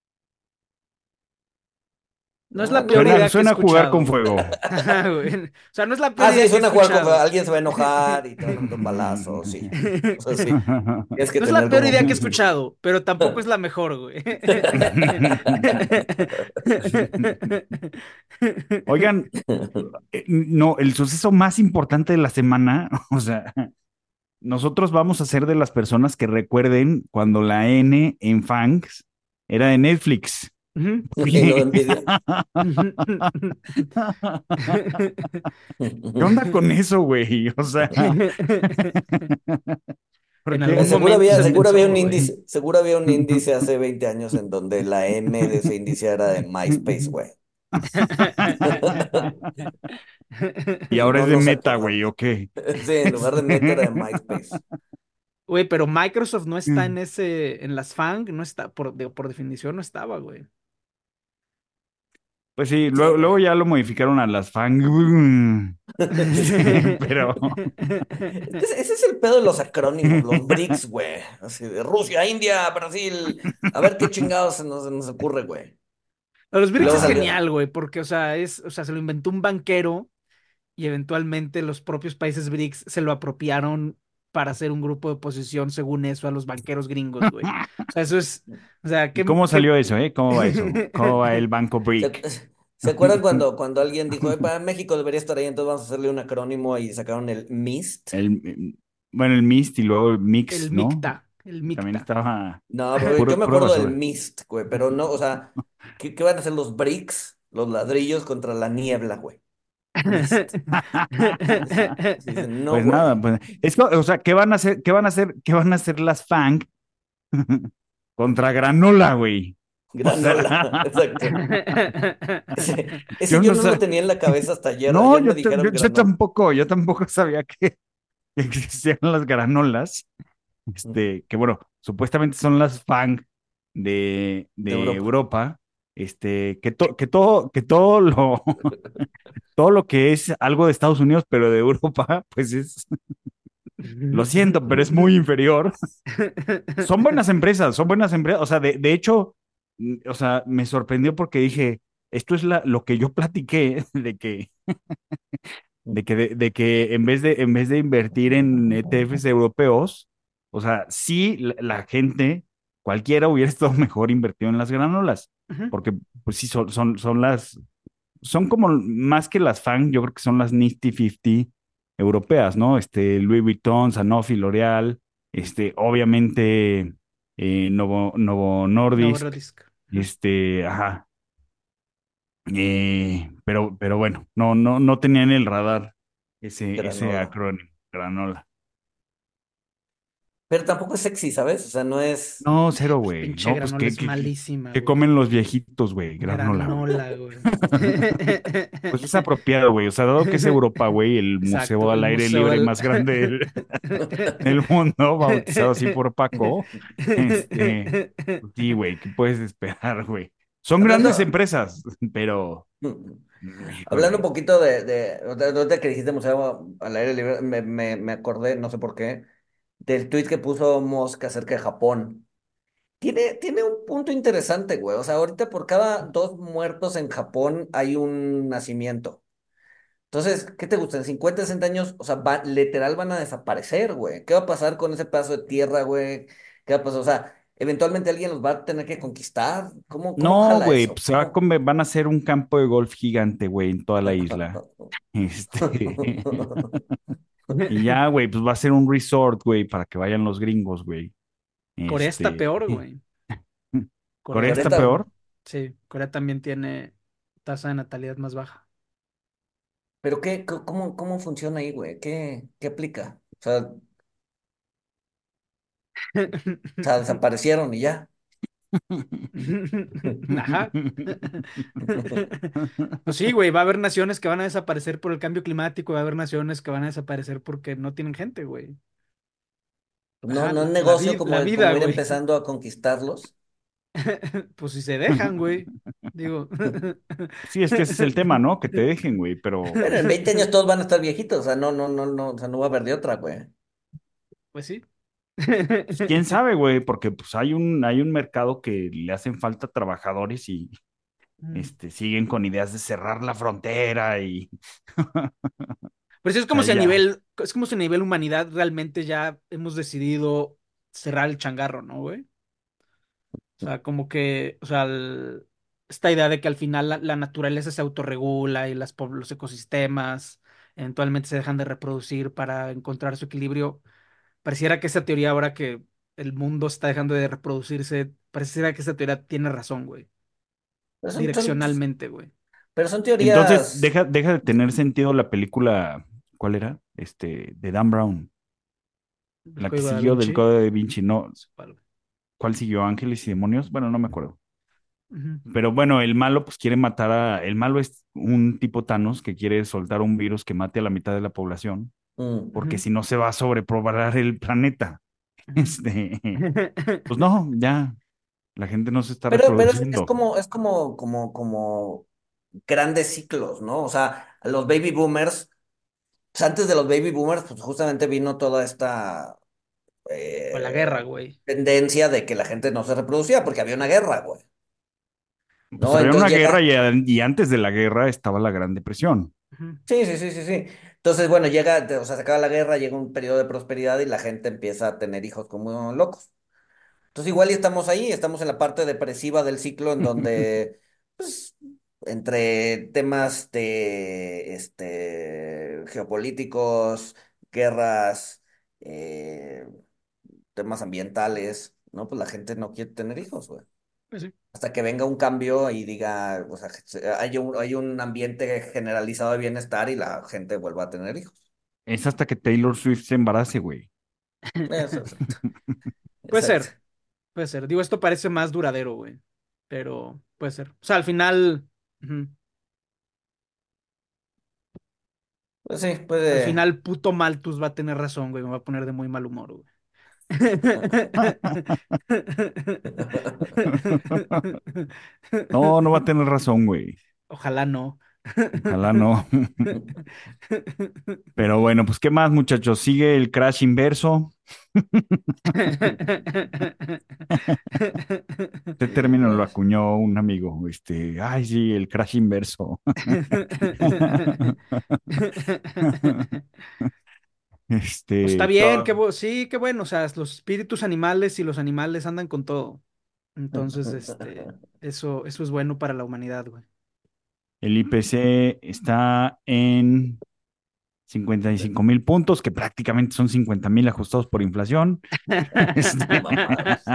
No es Ah, la no, peor no. Suena, idea que he suena a jugar con escuchado. fuego. Ajá, güey. O sea, no es la peor Ah, sí, idea que he suena a jugar con escuchado. alguien se va a enojar y te van a meter un balazo, sí. O sea, sí. Tienes que No es la tener peor como idea que he mucho. escuchado, pero tampoco es la mejor, güey. Oigan, eh, no, el suceso más importante de la semana, o sea, nosotros vamos a ser de las personas que recuerden cuando la N en Fangs era de Netflix. Ujú. Y no de envidia. ¿Qué onda con eso, güey? O sea, ¿por En Eh, algún qué? Seguro momento había, se seguro había pensó, un güey. índice, seguro había un índice hace veinte años en donde la M de ese índice era de MySpace, güey. Y Y ahora no es de nos Meta, güey, acordamos. ¿o qué? Sí, en lugar de Meta era de Este, MySpace. Güey, pero Microsoft no está en ese, en las FANG, no está, por, de- por definición no estaba, güey. Pues sí, Sí. luego, luego ya lo modificaron a las Fang. Este, pero Es que ese ese es el pedo de los acrónimos, los BRICS, güey. Así de Rusia, India, Brasil. A ver qué chingados se nos, se nos ocurre, güey. Los Y BRICS luego es ajá. salió. genial, güey, porque, o sea, es, o sea, se lo inventó un banquero y eventualmente los propios países BRICS se lo apropiaron para hacer un grupo de oposición, según eso, a los banqueros gringos, güey. O sea, eso es, o sea, ¿Y qué, cómo qué... salió eso, eh? ¿Cómo va eso? ¿Cómo va el Banco ¿Se, Brick? se acuerdan cuando, cuando alguien dijo, "Epa, México debería estar ahí, entonces vamos a hacerle un acrónimo y sacaron el MIST"? El, bueno, el Mist y luego el El Mix, ¿no? MICTA, el También MICTA. estaba No, pero yo puro, me puro acuerdo del basura. MIST, güey, pero no, o sea, ¿qué, qué van a hacer los bricks, los ladrillos contra la niebla, güey? MIST. Sí, dicen, no, Pues güey. nada, pues es que, o sea, ¿qué van a hacer, qué van a hacer, qué van a hacer las Fang contra granola, güey? O Granola, sea, exacto. Ese, ese yo yo no no lo sé. tenía en la cabeza hasta ayer. No, Ayer me yo, ta- dijeron yo, yo granola. tampoco, yo tampoco sabía que existían las granolas. Este, que bueno, supuestamente son las Fang de, De de Europa. Europa. Este, que, to- que todo, que todo lo, todo lo que es algo de Estados Unidos, pero de Europa, pues es, lo siento, pero es muy inferior. Son buenas empresas, son buenas empresas. O sea, de, de hecho, mm, o sea, me sorprendió porque dije, esto es la, lo que yo platiqué de que, de que, de, de que en vez de, en vez de invertir en E T Fs europeos, o sea, sí, la, la gente, cualquiera hubiera estado mejor invertido en las granolas, Ujú. porque pues sí, son, son, son las, son como más que las FANG, yo creo que son las Nifty cincuenta europeas, ¿no? Este, Louis Vuitton, Sanofi, L'Oreal, este, obviamente eh, Novo, Novo Novo Nordisk, Nordisk. Ujú. este, ajá, eh, pero, pero bueno, no, no, no tenía en el radar ese, ese Granola. acrónimo, granola. Pero tampoco es sexy, ¿sabes? O sea, no es. No, cero, güey. Pinche No, pues granola ¿qué, es qué, qué, malísima, qué güey. comen los viejitos, güey? Granola, güey. Granola, güey. Pues es apropiado, güey. O sea, dado que es Europa, güey, el museo Exacto, al el aire museo libre del... más grande del, del mundo, bautizado así por Paco. Este, pues sí, güey, ¿qué puedes esperar, güey? Son grandes Hablando. empresas, pero, Hablando un híjole. poquito de, de, de, de que dijiste museo al aire libre, me, me, me acordé, no sé por qué, del tweet que puso Musk acerca de Japón. Tiene, tiene un punto interesante, güey. O sea, ahorita por cada dos muertos en Japón hay un nacimiento. Entonces, ¿qué te gusta? En cincuenta, sesenta años, o sea, va- literal van a desaparecer, güey. ¿Qué va a pasar con ese pedazo de tierra, güey? ¿Qué va a pasar? O sea, eventualmente alguien los va a tener que conquistar. ¿Cómo, cómo No, jala güey, eso? pues se va a ¿Cómo? come- van a hacer un campo de golf gigante, güey, en toda la isla. Este. Y ya, güey, pues va a ser un resort, güey, para que vayan los gringos, güey. Corea está Este. peor, güey. ¿Corea Corea, está Ahorita, peor? sí, Corea también tiene tasa de natalidad más baja. ¿pero qué, co- cómo, cómo funciona ahí, güey? ¿Qué, qué aplica? O sea, o sea, desaparecieron y ya. Ajá. Pues sí, güey, va a haber naciones que van a desaparecer por el cambio climático, va a haber naciones que van a desaparecer porque no tienen gente, güey. No, Ajá, no es la, la, negocio vid- la como, vida, como ir güey. empezando a conquistarlos. Pues si se dejan, güey. Digo. Sí, es que ese es el tema, ¿no? Que te dejen, güey, pero Bueno, en pues, veinte años todos van a estar viejitos, o sea, no, no, no, no, o sea, no va a haber de otra, güey. Pues sí. pues, quién sabe, güey, porque pues hay un, hay un mercado que le hacen falta trabajadores y Mm. este, siguen con ideas de cerrar la frontera y Pero sí es o sea, como si a ya. nivel, es como si a nivel humanidad realmente ya hemos decidido cerrar el changarro, ¿no, güey? O sea, como que, o sea, el- esta idea de que al final la, la naturaleza se autorregula y las, po- los ecosistemas eventualmente se dejan de reproducir para encontrar su equilibrio. Pareciera que esa teoría, ahora que el mundo está dejando de reproducirse, pareciera que esa teoría tiene razón, güey. Pero son, son, Direccionalmente, güey. pero son Entonces teorías. deja, deja de tener sentido la película, ¿cuál era? Este, de Dan Brown, El la que código da siguió del Vinci. Código de Vinci, no, Supongo. ¿cuál siguió? ¿Ángeles y Demonios? Bueno, no me acuerdo. Ujú, Pero bueno, el malo pues quiere matar a... El malo es un tipo Thanos que quiere soltar un virus que mate a la mitad de la población, mm. porque ujú, si no se va a sobrepoblar el planeta. ujú. Este, pues no, ya, la gente no se está Pero, pero es, es reproduciendo. como, es como, como, como grandes ciclos, ¿no? O sea, los baby boomers, pues antes de los baby boomers, pues justamente vino toda esta Pues la guerra, eh, güey. tendencia de que la gente no se reproducía porque había una guerra, güey. Pues ¿No? había Entonces una llega. guerra y, a- y antes de la guerra estaba la Gran Depresión. Ujú, Sí, sí, sí, sí, sí. Entonces, bueno, llega, o sea, se acaba la guerra, llega un periodo de prosperidad y la gente empieza a tener hijos como locos. Entonces, igual y estamos ahí, estamos en la parte depresiva del ciclo en donde, pues, entre temas de, este, geopolíticos, guerras, eh, temas ambientales, ¿no? Pues la gente no quiere tener hijos, güey. pues sí. Hasta que venga un cambio y diga, o sea, se- hay un, hay un ambiente generalizado de bienestar y la gente vuelva a tener hijos. Es hasta que Taylor Swift se embarace, güey. Eso, exacto. Puede Exacto. ser, puede ser. Digo, esto parece más duradero, güey. Pero puede ser. O sea, al final, ujú, Pues sí, al puede. final, puto Malthus va a tener razón, güey. Me va a poner de muy mal humor, güey. No, no va a tener razón, güey. Ojalá no. Ojalá no. Pero bueno, pues ¿qué más, muchachos? Sigue el crash inverso. Este término lo acuñó un amigo. Este, ay, sí, el crash inverso. Pues está Este, bien, qué todo, bu- sí, qué bueno. O sea, los espíritus animales y los animales andan con todo. Entonces, este, eso, eso es bueno para la humanidad, güey. el I P C está en cincuenta y cinco mil puntos, que prácticamente son cincuenta mil ajustados por inflación. Este, Mamadas.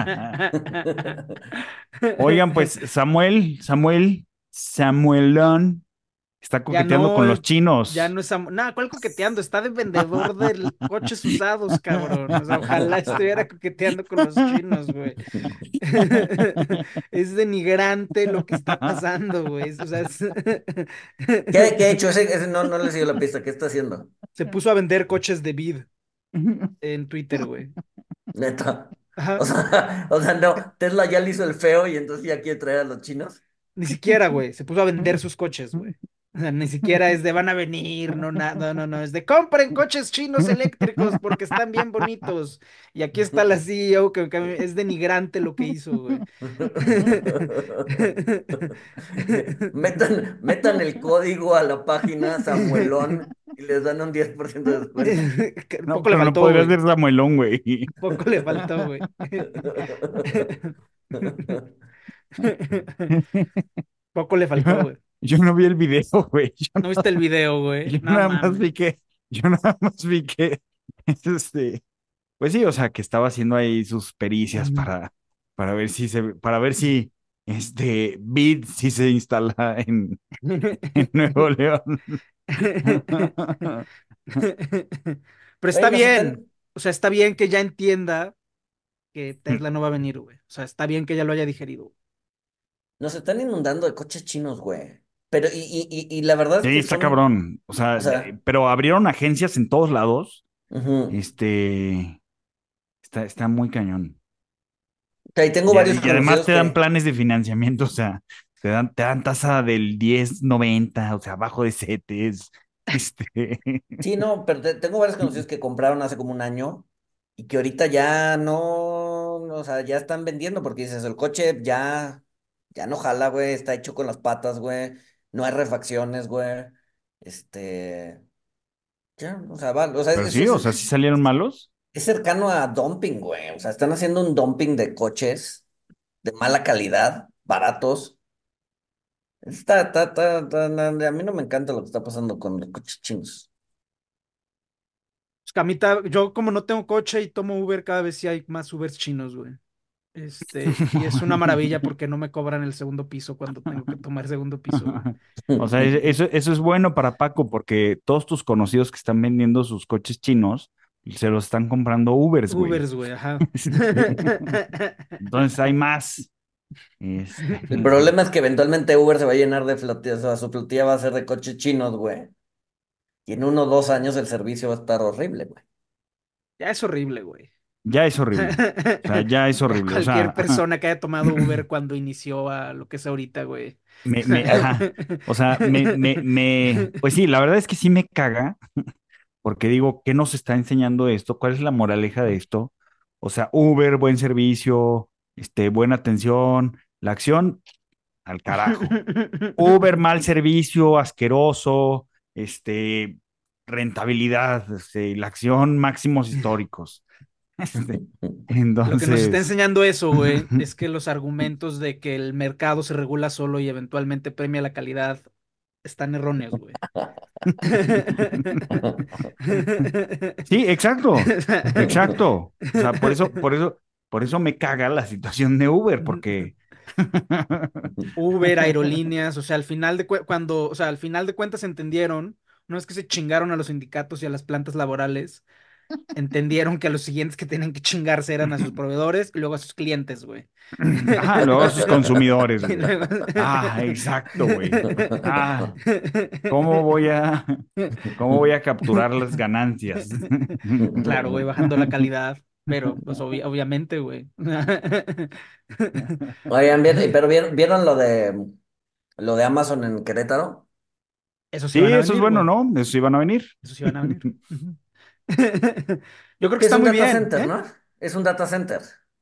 oigan, pues Samuel, Samuel, Samuelón está Ya coqueteando no, con los eh, ya chinos. no es... am- Nada, ¿cuál coqueteando? Está de vendedor de coches usados, cabrón. O sea, ojalá estuviera coqueteando con los chinos, güey. Es denigrante lo que está pasando, güey. O sea, es- ¿Qué, qué ha hecho? Ese, ese no, no le sigo la pista. ¿Qué está haciendo? se puso a vender coches de Vid en Twitter, güey. Neta. O Ajá. sea, o sea, no. Tesla ya le hizo el feo y entonces ya quiere traer a los chinos. Ni siquiera, güey. Se puso a vender sus coches, güey. O sea, ni siquiera es de van a venir, no, nada, no, no, es de compren coches chinos eléctricos porque están bien bonitos. Y aquí está la C E O que, que es denigrante lo que hizo, güey. Metan, metan el código a la página Samuelón y les dan un diez por ciento de descuento. Que No, poco le pero no faltó, podría güey. ser Samuelón, güey. Poco le faltó, güey. Poco le Yo, faltó, güey. yo no vi el video, güey. Yo, ¿No viste el video, güey? yo No nada más mames. vi que, yo nada más vi que, este, pues sí, o sea, que estaba haciendo ahí sus pericias para, para ver si se, para ver si, este, Bit si se instala en, en Nuevo León. Pero Oye, está nos bien. están, O sea, está bien que ya entienda que Tesla no va a venir, güey. O sea, está bien que ya lo haya digerido. nos están inundando de coches chinos, güey. Pero, y, y, y, y la verdad es Sí, que está son, cabrón. O sea, o sea, de- pero abrieron agencias en todos lados. ujú. Este, está, está muy cañón. O sea, y tengo Y, a- varios y además conocidos te dan que, planes de financiamiento, o sea, te dan, te dan tasa del diez noventa, o sea, abajo de CETES. Este, sí, no, pero te- tengo varios conocidos que compraron hace como un año y que ahorita ya no, o sea, ya están vendiendo porque dices, el coche ya, ya no jala, güey, está hecho con las patas, güey, no hay refacciones, güey, este, ya, o sea, va, o sea, pero eso sí, o es, sea, sí salieron malos. es cercano a dumping, güey, o sea, están haciendo un dumping de coches de mala calidad, baratos. Está, está, está, está- na- a mí no me encanta lo que está pasando con los coches chinos. Pues, Camita, yo como no tengo coche y tomo Uber, cada vez sí hay más Ubers chinos, güey. Este, y es una maravilla porque no me cobran el segundo piso cuando tengo que tomar segundo piso, güey. O sea, e- eso, eso es bueno para Paco porque todos tus conocidos que están vendiendo sus coches chinos se los están comprando Ubers, güey. Ubers, güey, ajá. Este, entonces hay más. Este, El problema es que eventualmente Uber se va a llenar de flotillas, o sea, su flotilla va a ser de coches chinos, güey. Y en uno o dos años el servicio va a estar horrible, güey. Ya es horrible, güey. ya es horrible. O sea, ya es Ya horrible. O cualquier sea, persona que haya tomado Uber cuando inició a lo que es ahorita, güey. me, me, ajá. O sea, me, me, me, pues sí, la verdad es que sí me caga, porque digo, ¿qué nos está enseñando esto? ¿Cuál es la moraleja de esto? O sea, Uber, buen servicio, este, buena atención, la acción al carajo. Uber, mal servicio, asqueroso, este, rentabilidad, este, la acción, máximos históricos. Este, Lo que nos está entonces, enseñando eso, güey, es que los argumentos de que el mercado se regula solo y eventualmente premia la calidad están erróneos, güey. sí, exacto, exacto. O sea, por eso, por eso, por eso me caga la situación de Uber, porque Uber, aerolíneas, o sea, al final de cue- cuando, o sea, al final de cuentas entendieron, no es que se chingaron a los sindicatos y a las plantas laborales, entendieron que a los siguientes que tenían que chingarse eran a sus proveedores y luego a sus clientes, güey. ajá, luego a sus consumidores, Y güey. luego- Ah, exacto, güey. Ah, ¿cómo voy a, cómo voy a capturar las ganancias? Claro, güey, bajando la calidad, pero pues obvi- obviamente, güey. Oigan, bien, pero vieron, ¿vieron lo de lo de Amazon en Querétaro? Esos sí Sí, van a eso es venir, bueno, güey. ¿no? Eso iban a venir. Esos sí van a venir. Ujú. Yo creo que Que es está un muy data bien, center, ¿eh? ¿no? Es un data center.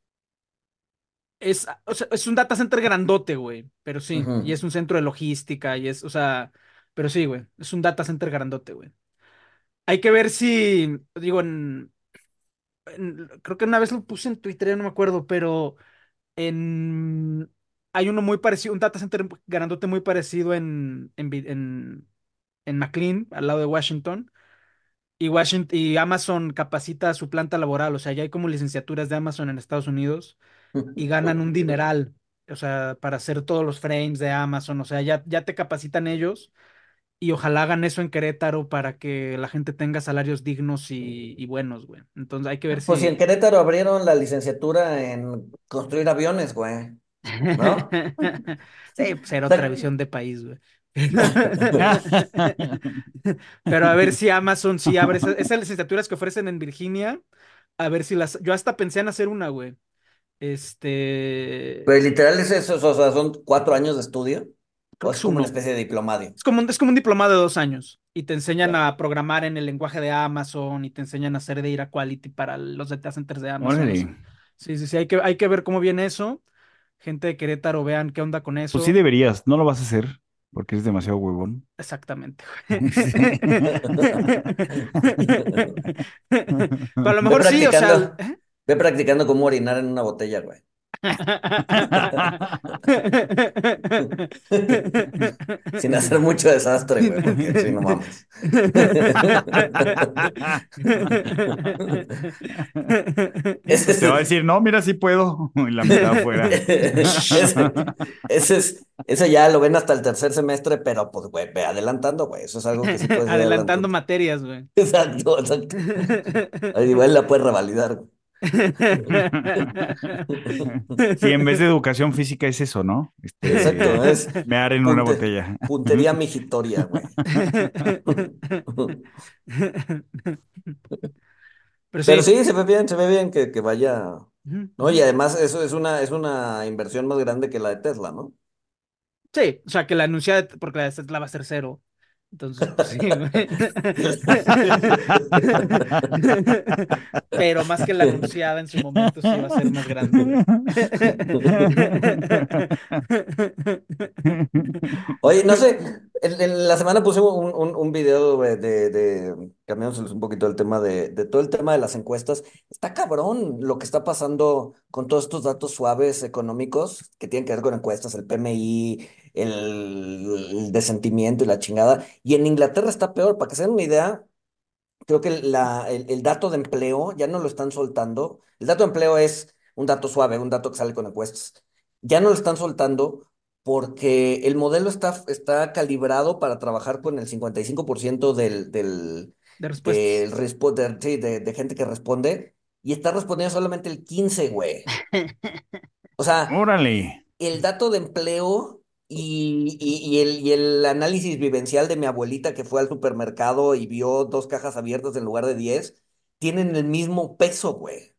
Es, o sea, es un data center grandote, güey, pero sí, y Ujú. es un centro de logística y es, o sea, pero sí, güey, es un data center grandote, güey. Hay que ver si, digo, en, en- creo que una vez lo puse en Twitter, ya no me acuerdo, pero en, hay uno muy parecido, un data center grandote muy parecido en, en, Vi- en, en McLean, al lado de Washington, y Washington, y Amazon capacita a su planta laboral, o sea, ya hay como licenciaturas de Amazon en Estados Unidos y ganan un dineral, o sea, para hacer todos los frames de Amazon, o sea, ya, ya te capacitan ellos y ojalá hagan eso en Querétaro para que la gente tenga salarios dignos y, y buenos, güey. Entonces hay que ver Pues si si... en Querétaro abrieron la licenciatura en construir aviones, güey, ¿no? Sí, pues era O otra sea, visión de país, güey. Pero a ver si Amazon sí abre esas, esas licenciaturas que ofrecen en Virginia, a ver si las... Yo hasta pensé en hacer una, güey. Este... pero literal es eso, o sea, son cuatro años de estudio. creo ¿O que es es como una uno. especie de diplomadio? Es como un, es como un diplomado de dos años y te enseñan Ya. a programar en el lenguaje de Amazon y te enseñan a hacer data quality para los data centers de Amazon. O Órale. sea, sí, sí, sí, hay que, hay que ver cómo viene eso. Gente de Querétaro, vean qué onda con Pues sí eso. deberías, no lo vas a hacer porque eres demasiado huevón. Exactamente. Sí. Pero a lo Ve mejor sí, o sea, el- practicando, ve practicando cómo orinar en una botella, güey. Sin hacer mucho desastre, güey, porque sí, no mames. Ese Te va a es, decir, no, mira, sí puedo. Y la mitad afuera. ese, ese es, eso ya lo ven hasta el tercer semestre, pero pues, güey, ve adelantando, güey. Eso es algo que sí puedes ir Adelantando adelantando. materias, güey. Exacto, exacto. Ahí igual la puedes revalidar, güey. Sí, en vez de educación física es eso, ¿no? Exacto, Este, es mear en una punte- botella. puntería migitoria, güey. Pero Pero sí. sí, se ve bien, se ve bien que, que vaya. Ujú, ¿No? ujú. Y además eso es una, es una inversión más grande que la de Tesla, ¿no? Sí, o sea, que la anunciada, porque la de Tesla va a ser cero. Entonces, pues sí, güey. Pero más que la anunciada en su momento, sí va a ser más grande, güey. Oye, no sé, en, en la semana puse un, un, un video güey, de, de, cambiándoseles un poquito el tema de, de todo el tema de las encuestas. Está cabrón lo que está pasando con todos estos datos suaves económicos que tienen que ver con encuestas, el P M I, el, el de sentimiento y la chingada. Y en Inglaterra está peor, para que se den una idea. Creo que la, el, el dato de empleo ya no lo están soltando. El dato de empleo es un dato suave, un dato que sale con encuestas. Ya no lo están soltando porque el modelo está, está calibrado para trabajar con el cincuenta y cinco por ciento del, del, De respuestas. del respo- de, sí, de, de gente que responde y está respondiendo solamente el quince, güey. O sea, Órale. el dato de empleo y, y, y el, y el análisis vivencial de mi abuelita que fue al supermercado y vio dos cajas abiertas en lugar de diez tienen el mismo peso, güey.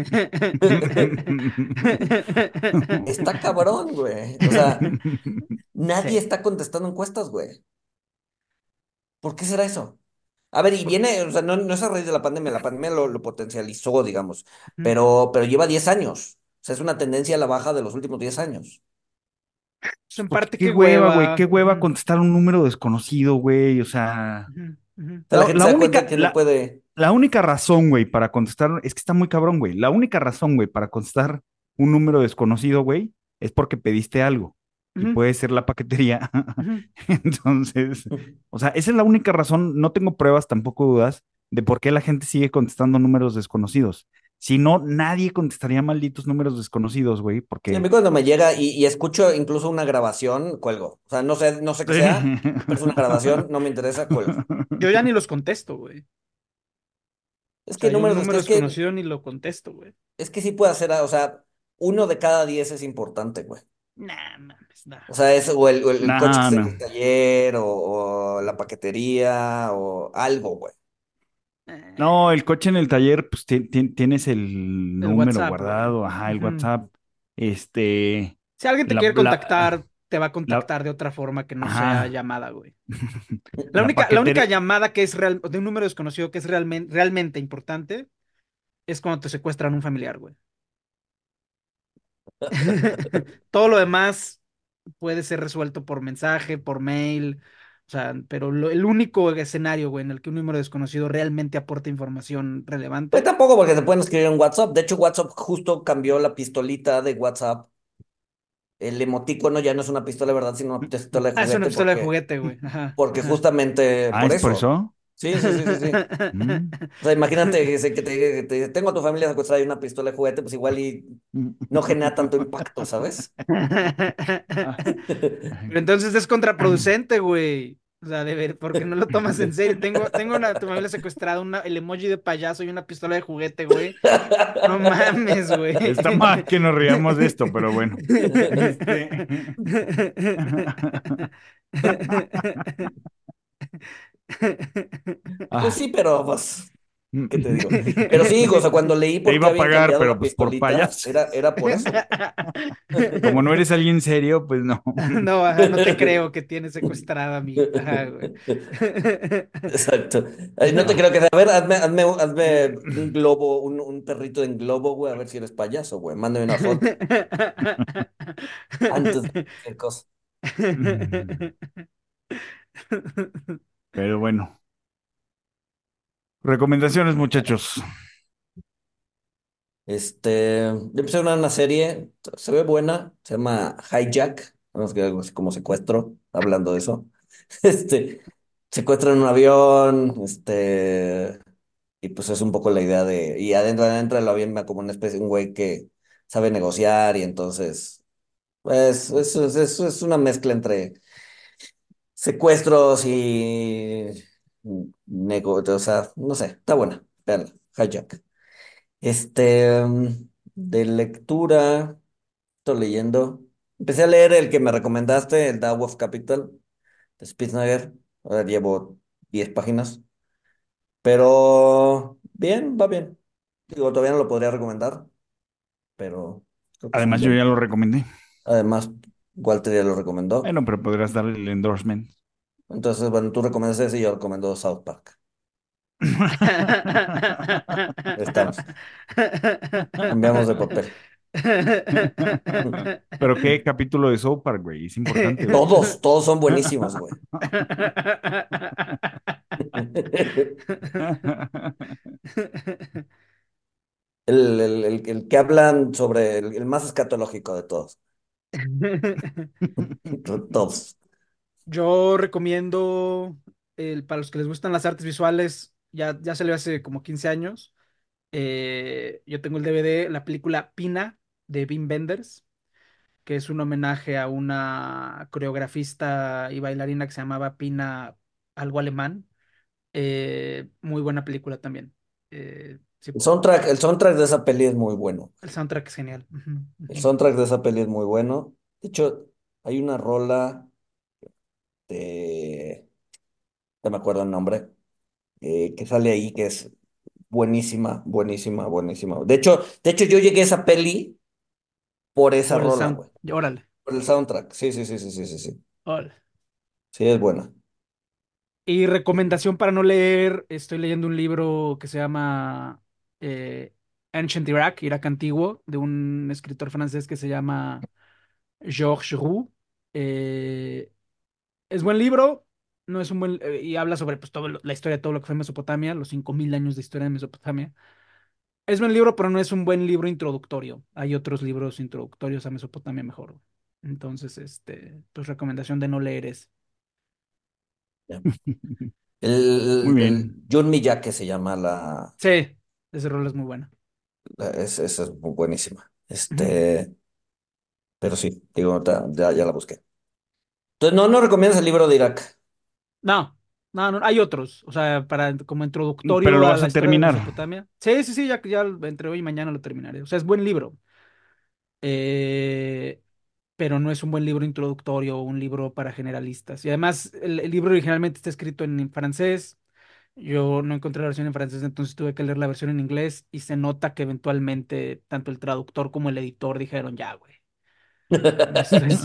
Está cabrón, güey. O sea, nadie Sí. está contestando encuestas, güey. ¿Por qué será eso? A ver, y Por- viene, o sea, no, no es a raíz de la pandemia, la pandemia lo, lo potencializó, digamos, Ujú. pero, pero lleva diez años. O sea, es una tendencia a la baja de los últimos diez años. Pues en Porque parte, qué qué hueva, güey, qué hueva. hueva Ujú, contestar un número desconocido, güey. O sea, ujú, ujú. O sea, la la, gente la se da cuenta única, que no la, puede. la única razón, güey, para contestar, es que está muy cabrón, güey. La única razón, güey, para contestar un número desconocido, güey, es porque pediste algo. Y Ujú, puede ser la paquetería. ujú. Entonces, o sea, esa es la única razón. No tengo pruebas, tampoco dudas, de por qué la gente sigue contestando números desconocidos. Si no, nadie contestaría malditos números desconocidos, güey, Sí, a porque mí cuando me llega y, y escucho incluso una grabación, cuelgo. O sea, no sé, no sé qué sea, pero es una grabación, no me interesa, cuelgo. Yo ya ni los contesto, güey. Es O que sea, yo un números, número es que, desconocido ni lo contesto, güey. es que sí puede hacer, o sea, uno de cada diez es importante, güey. Nah, mames, nah. O sea, es o el, o el- el coche que No, está en no. el taller, o, o la paquetería, o algo, güey. No, Eh, el coche en el taller, pues ti- ti- tienes el el número WhatsApp, güey. guardado, ajá, el Ujú. WhatsApp, este, Si alguien te la, quiere la, contactar, te va a la, contactar de otra forma que no sea ajá, llamada, güey. La la única, la única paquetería. llamada que es real, de un número desconocido que es realmente, realmente importante es cuando te secuestran un familiar, güey. Todo lo demás puede ser resuelto por mensaje, por mail, o sea, pero lo- el único escenario, güey, en el que un número desconocido realmente aporta información Pues relevante. tampoco porque te pueden escribir en WhatsApp. De hecho, WhatsApp justo cambió la pistolita de WhatsApp. El emoticono ya no es una pistola de verdad, sino una pistola de Ah, es una juguete pistola de porque, juguete, güey. Ajá, porque ajá. justamente Ah, por ¿es por eso. eso? Sí, sí, sí, sí, sí. Mm. O sea, imagínate que, se- que te, que te dice, tengo a tu familia secuestrada y una pistola de juguete, pues igual y no genera tanto impacto, ¿sabes? Ah, Pero entonces es contraproducente, güey. O sea, de ver, porque no lo tomas en serio. Tengo, tengo una, tu familia secuestrada, una, el emoji de payaso y una pistola de juguete, güey. No mames, güey. Está mal que nos riamos de esto, pero bueno. Este. Pues Ah, sí, pero pues. ¿Qué te digo? Pero sí, o sea, cuando leí Te por qué iba a habían pagar, cambiado pero la pues por pistolita, payaso. era, era por eso. Como no eres alguien serio, pues no. No, ajá, no te creo que tienes secuestrada a mi. Ajá, güey. Exacto. Ay, no te creo que... A ver, hazme, hazme, hazme un globo, un, un perrito en globo, güey, a ver si eres payaso, güey. Mándame una foto antes de cualquier cosa. Pero bueno, recomendaciones, muchachos. Este, yo empecé una, una serie, se ve buena, se llama Hijack, vamos que algo así como secuestro, hablando de eso. Este, secuestran un avión, este, y pues es un poco la idea de, y adentro, adentro del avión va como una especie de un güey que sabe negociar y entonces, pues, eso es, eso es una mezcla entre secuestros y nego, o sea, no sé, está buena, veanla, Hijack. Este, mm, de lectura, estoy leyendo. Empecé a leer el que me recomendaste, el Tao of Capital, de Spitznagher. Ahora llevo diez páginas. Pero bien, va bien. Digo, todavía no lo podría recomendar, pero creo que es un Además, yo ya buen. lo recomendé. Además, Walter ya lo recomendó. Bueno, pero podrás darle el endorsement. Entonces, bueno, tú recomiendas ese y yo recomiendo South Park. Estamos. Cambiamos de papel. Pero qué capítulo de South Park, güey. Es importante, güey. Todos, todos son buenísimos, güey. El, el- el- el que hablan sobre el, el más escatológico de todos. Todos. Yo recomiendo, el, para los que les gustan las artes visuales, ya, ya salió hace como quince años. Eh, yo tengo el D V D, la película Pina de Wim Wenders, que es un homenaje a una coreografista y bailarina que se llamaba Pina algo alemán. Eh, muy buena película también. Eh, sí, El soundtrack, el soundtrack de esa peli es muy bueno. el soundtrack es genial. Ujú, El ujú. soundtrack de esa peli es muy bueno. De hecho, hay una rola de... No me acuerdo el nombre. Eh, que sale ahí que es buenísima, buenísima, buenísima. De hecho, de hecho, yo llegué a esa peli por esa Por el rola, sound. güey. Órale, Por el soundtrack. Sí, sí, sí, sí, sí, sí, sí. órale. Sí, es buena. Y recomendación para no leer, estoy leyendo un libro que se llama eh, Ancient Iraq, Irak Antiguo, de un escritor francés que se llama Georges Roux. Eh, es buen libro, no es un buen, eh, y habla sobre pues, todo lo- la historia de todo lo que fue Mesopotamia, los cinco mil años de historia de Mesopotamia. Es buen libro, pero no es un buen libro introductorio. Hay otros libros introductorios a Mesopotamia mejor. Entonces, este, pues recomendación de no leer es. Ya. Muy El, el bien. Jun Miyake se llama la, Sí, ese rol es muy bueno. la- es, esa es bu- buenísima. Ujú. Este, pero sí, digo, ta- ya, ya la busqué. Entonces, no, no recomiendas el libro de Irak. No, no, no, hay otros. O sea, para como Pero introductorio lo a vas la a historia de terminar. Mesopotamia. Sí, sí, sí, ya, ya entre hoy y mañana lo terminaré. O sea, es buen libro. Eh, pero no es un buen libro introductorio o un libro para generalistas. Y además, el, el libro originalmente está escrito en, en francés. Yo no encontré la versión en francés, entonces tuve que leer la versión en inglés y se nota que eventualmente tanto el traductor como el editor dijeron, ya, güey. Esto es-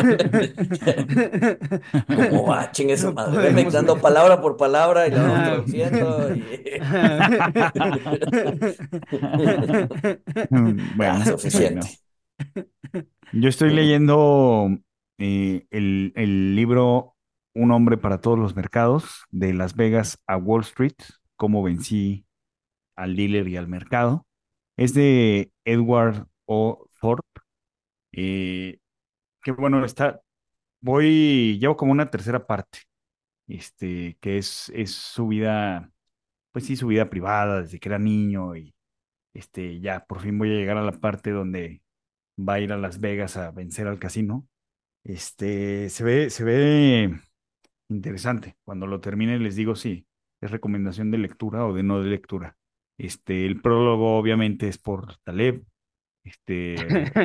Como, ah, chingue su No madre, veme podemos. dando palabra por palabra y la vamos Ajá. traduciendo y... Ajá. Ah, Bueno, bueno. suficiente. Yo estoy leyendo eh, el, el libro Un hombre para todos los mercados, de Las Vegas a Wall Street, cómo vencí al dealer y al mercado. Es de Edward O. Thorpe. eh, que bueno, está, voy, llevo como una tercera parte, este, que es, es su vida, pues sí, su vida privada desde que era niño y este, ya por fin voy a llegar a la parte donde va a ir a Las Vegas a vencer al casino. Este, se ve, se ve interesante. Cuando lo termine les digo si es recomendación de lectura o de no de lectura. Este, el prólogo obviamente es por Taleb. Este.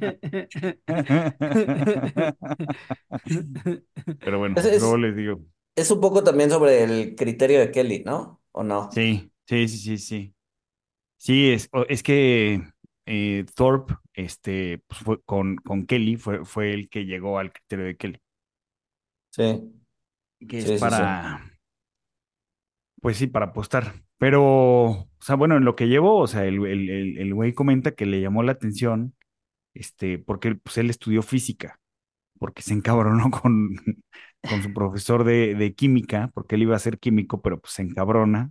Pero bueno, Es, luego es, les digo. es un poco también sobre el criterio de Kelly, ¿no? ¿O no? Sí, sí, sí, sí, sí. Sí, es, o- es que eh, Thorpe, este, pues fue con, con Kelly, fue, fue el que llegó al criterio de Kelly, Sí, que es sí, sí, sí. para, pues sí, para apostar. Pero, o sea, bueno, en lo que llevó, o sea, el, el, el, el güey comenta que le llamó la atención, este, porque pues, él estudió física, porque se encabronó con, con su profesor de, de química, porque él iba a ser químico, pero pues se encabrona,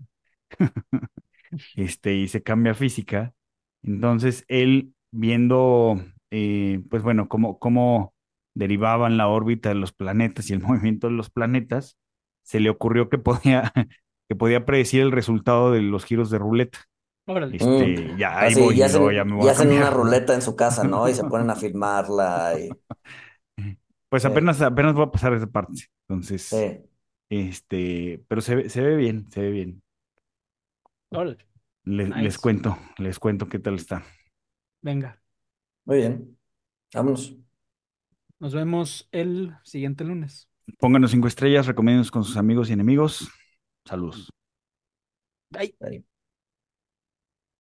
este, y se cambia a física. Entonces, él viendo, eh, pues bueno, cómo, cómo derivaban la órbita de los planetas y el movimiento de los planetas, se le ocurrió que podía, que podía predecir el resultado de los giros de ruleta. Órale. Mm. Este, ya ahí Así, voy, y y luego hacen, ya me y voy a hacen una cambiar. ruleta en su casa, ¿no? Y se ponen a filmarla y... Pues Sí, apenas, apenas voy a pasar esa parte. Entonces, sí, este, pero se ve, se ve bien, se ve bien. Órale. Les, les Nice. cuento, les cuento qué tal está. Venga. muy bien. Vámonos. Nos vemos el siguiente lunes. Pónganos cinco estrellas, recomiéndenos con sus amigos y enemigos. Saludos. Bye. Ahí.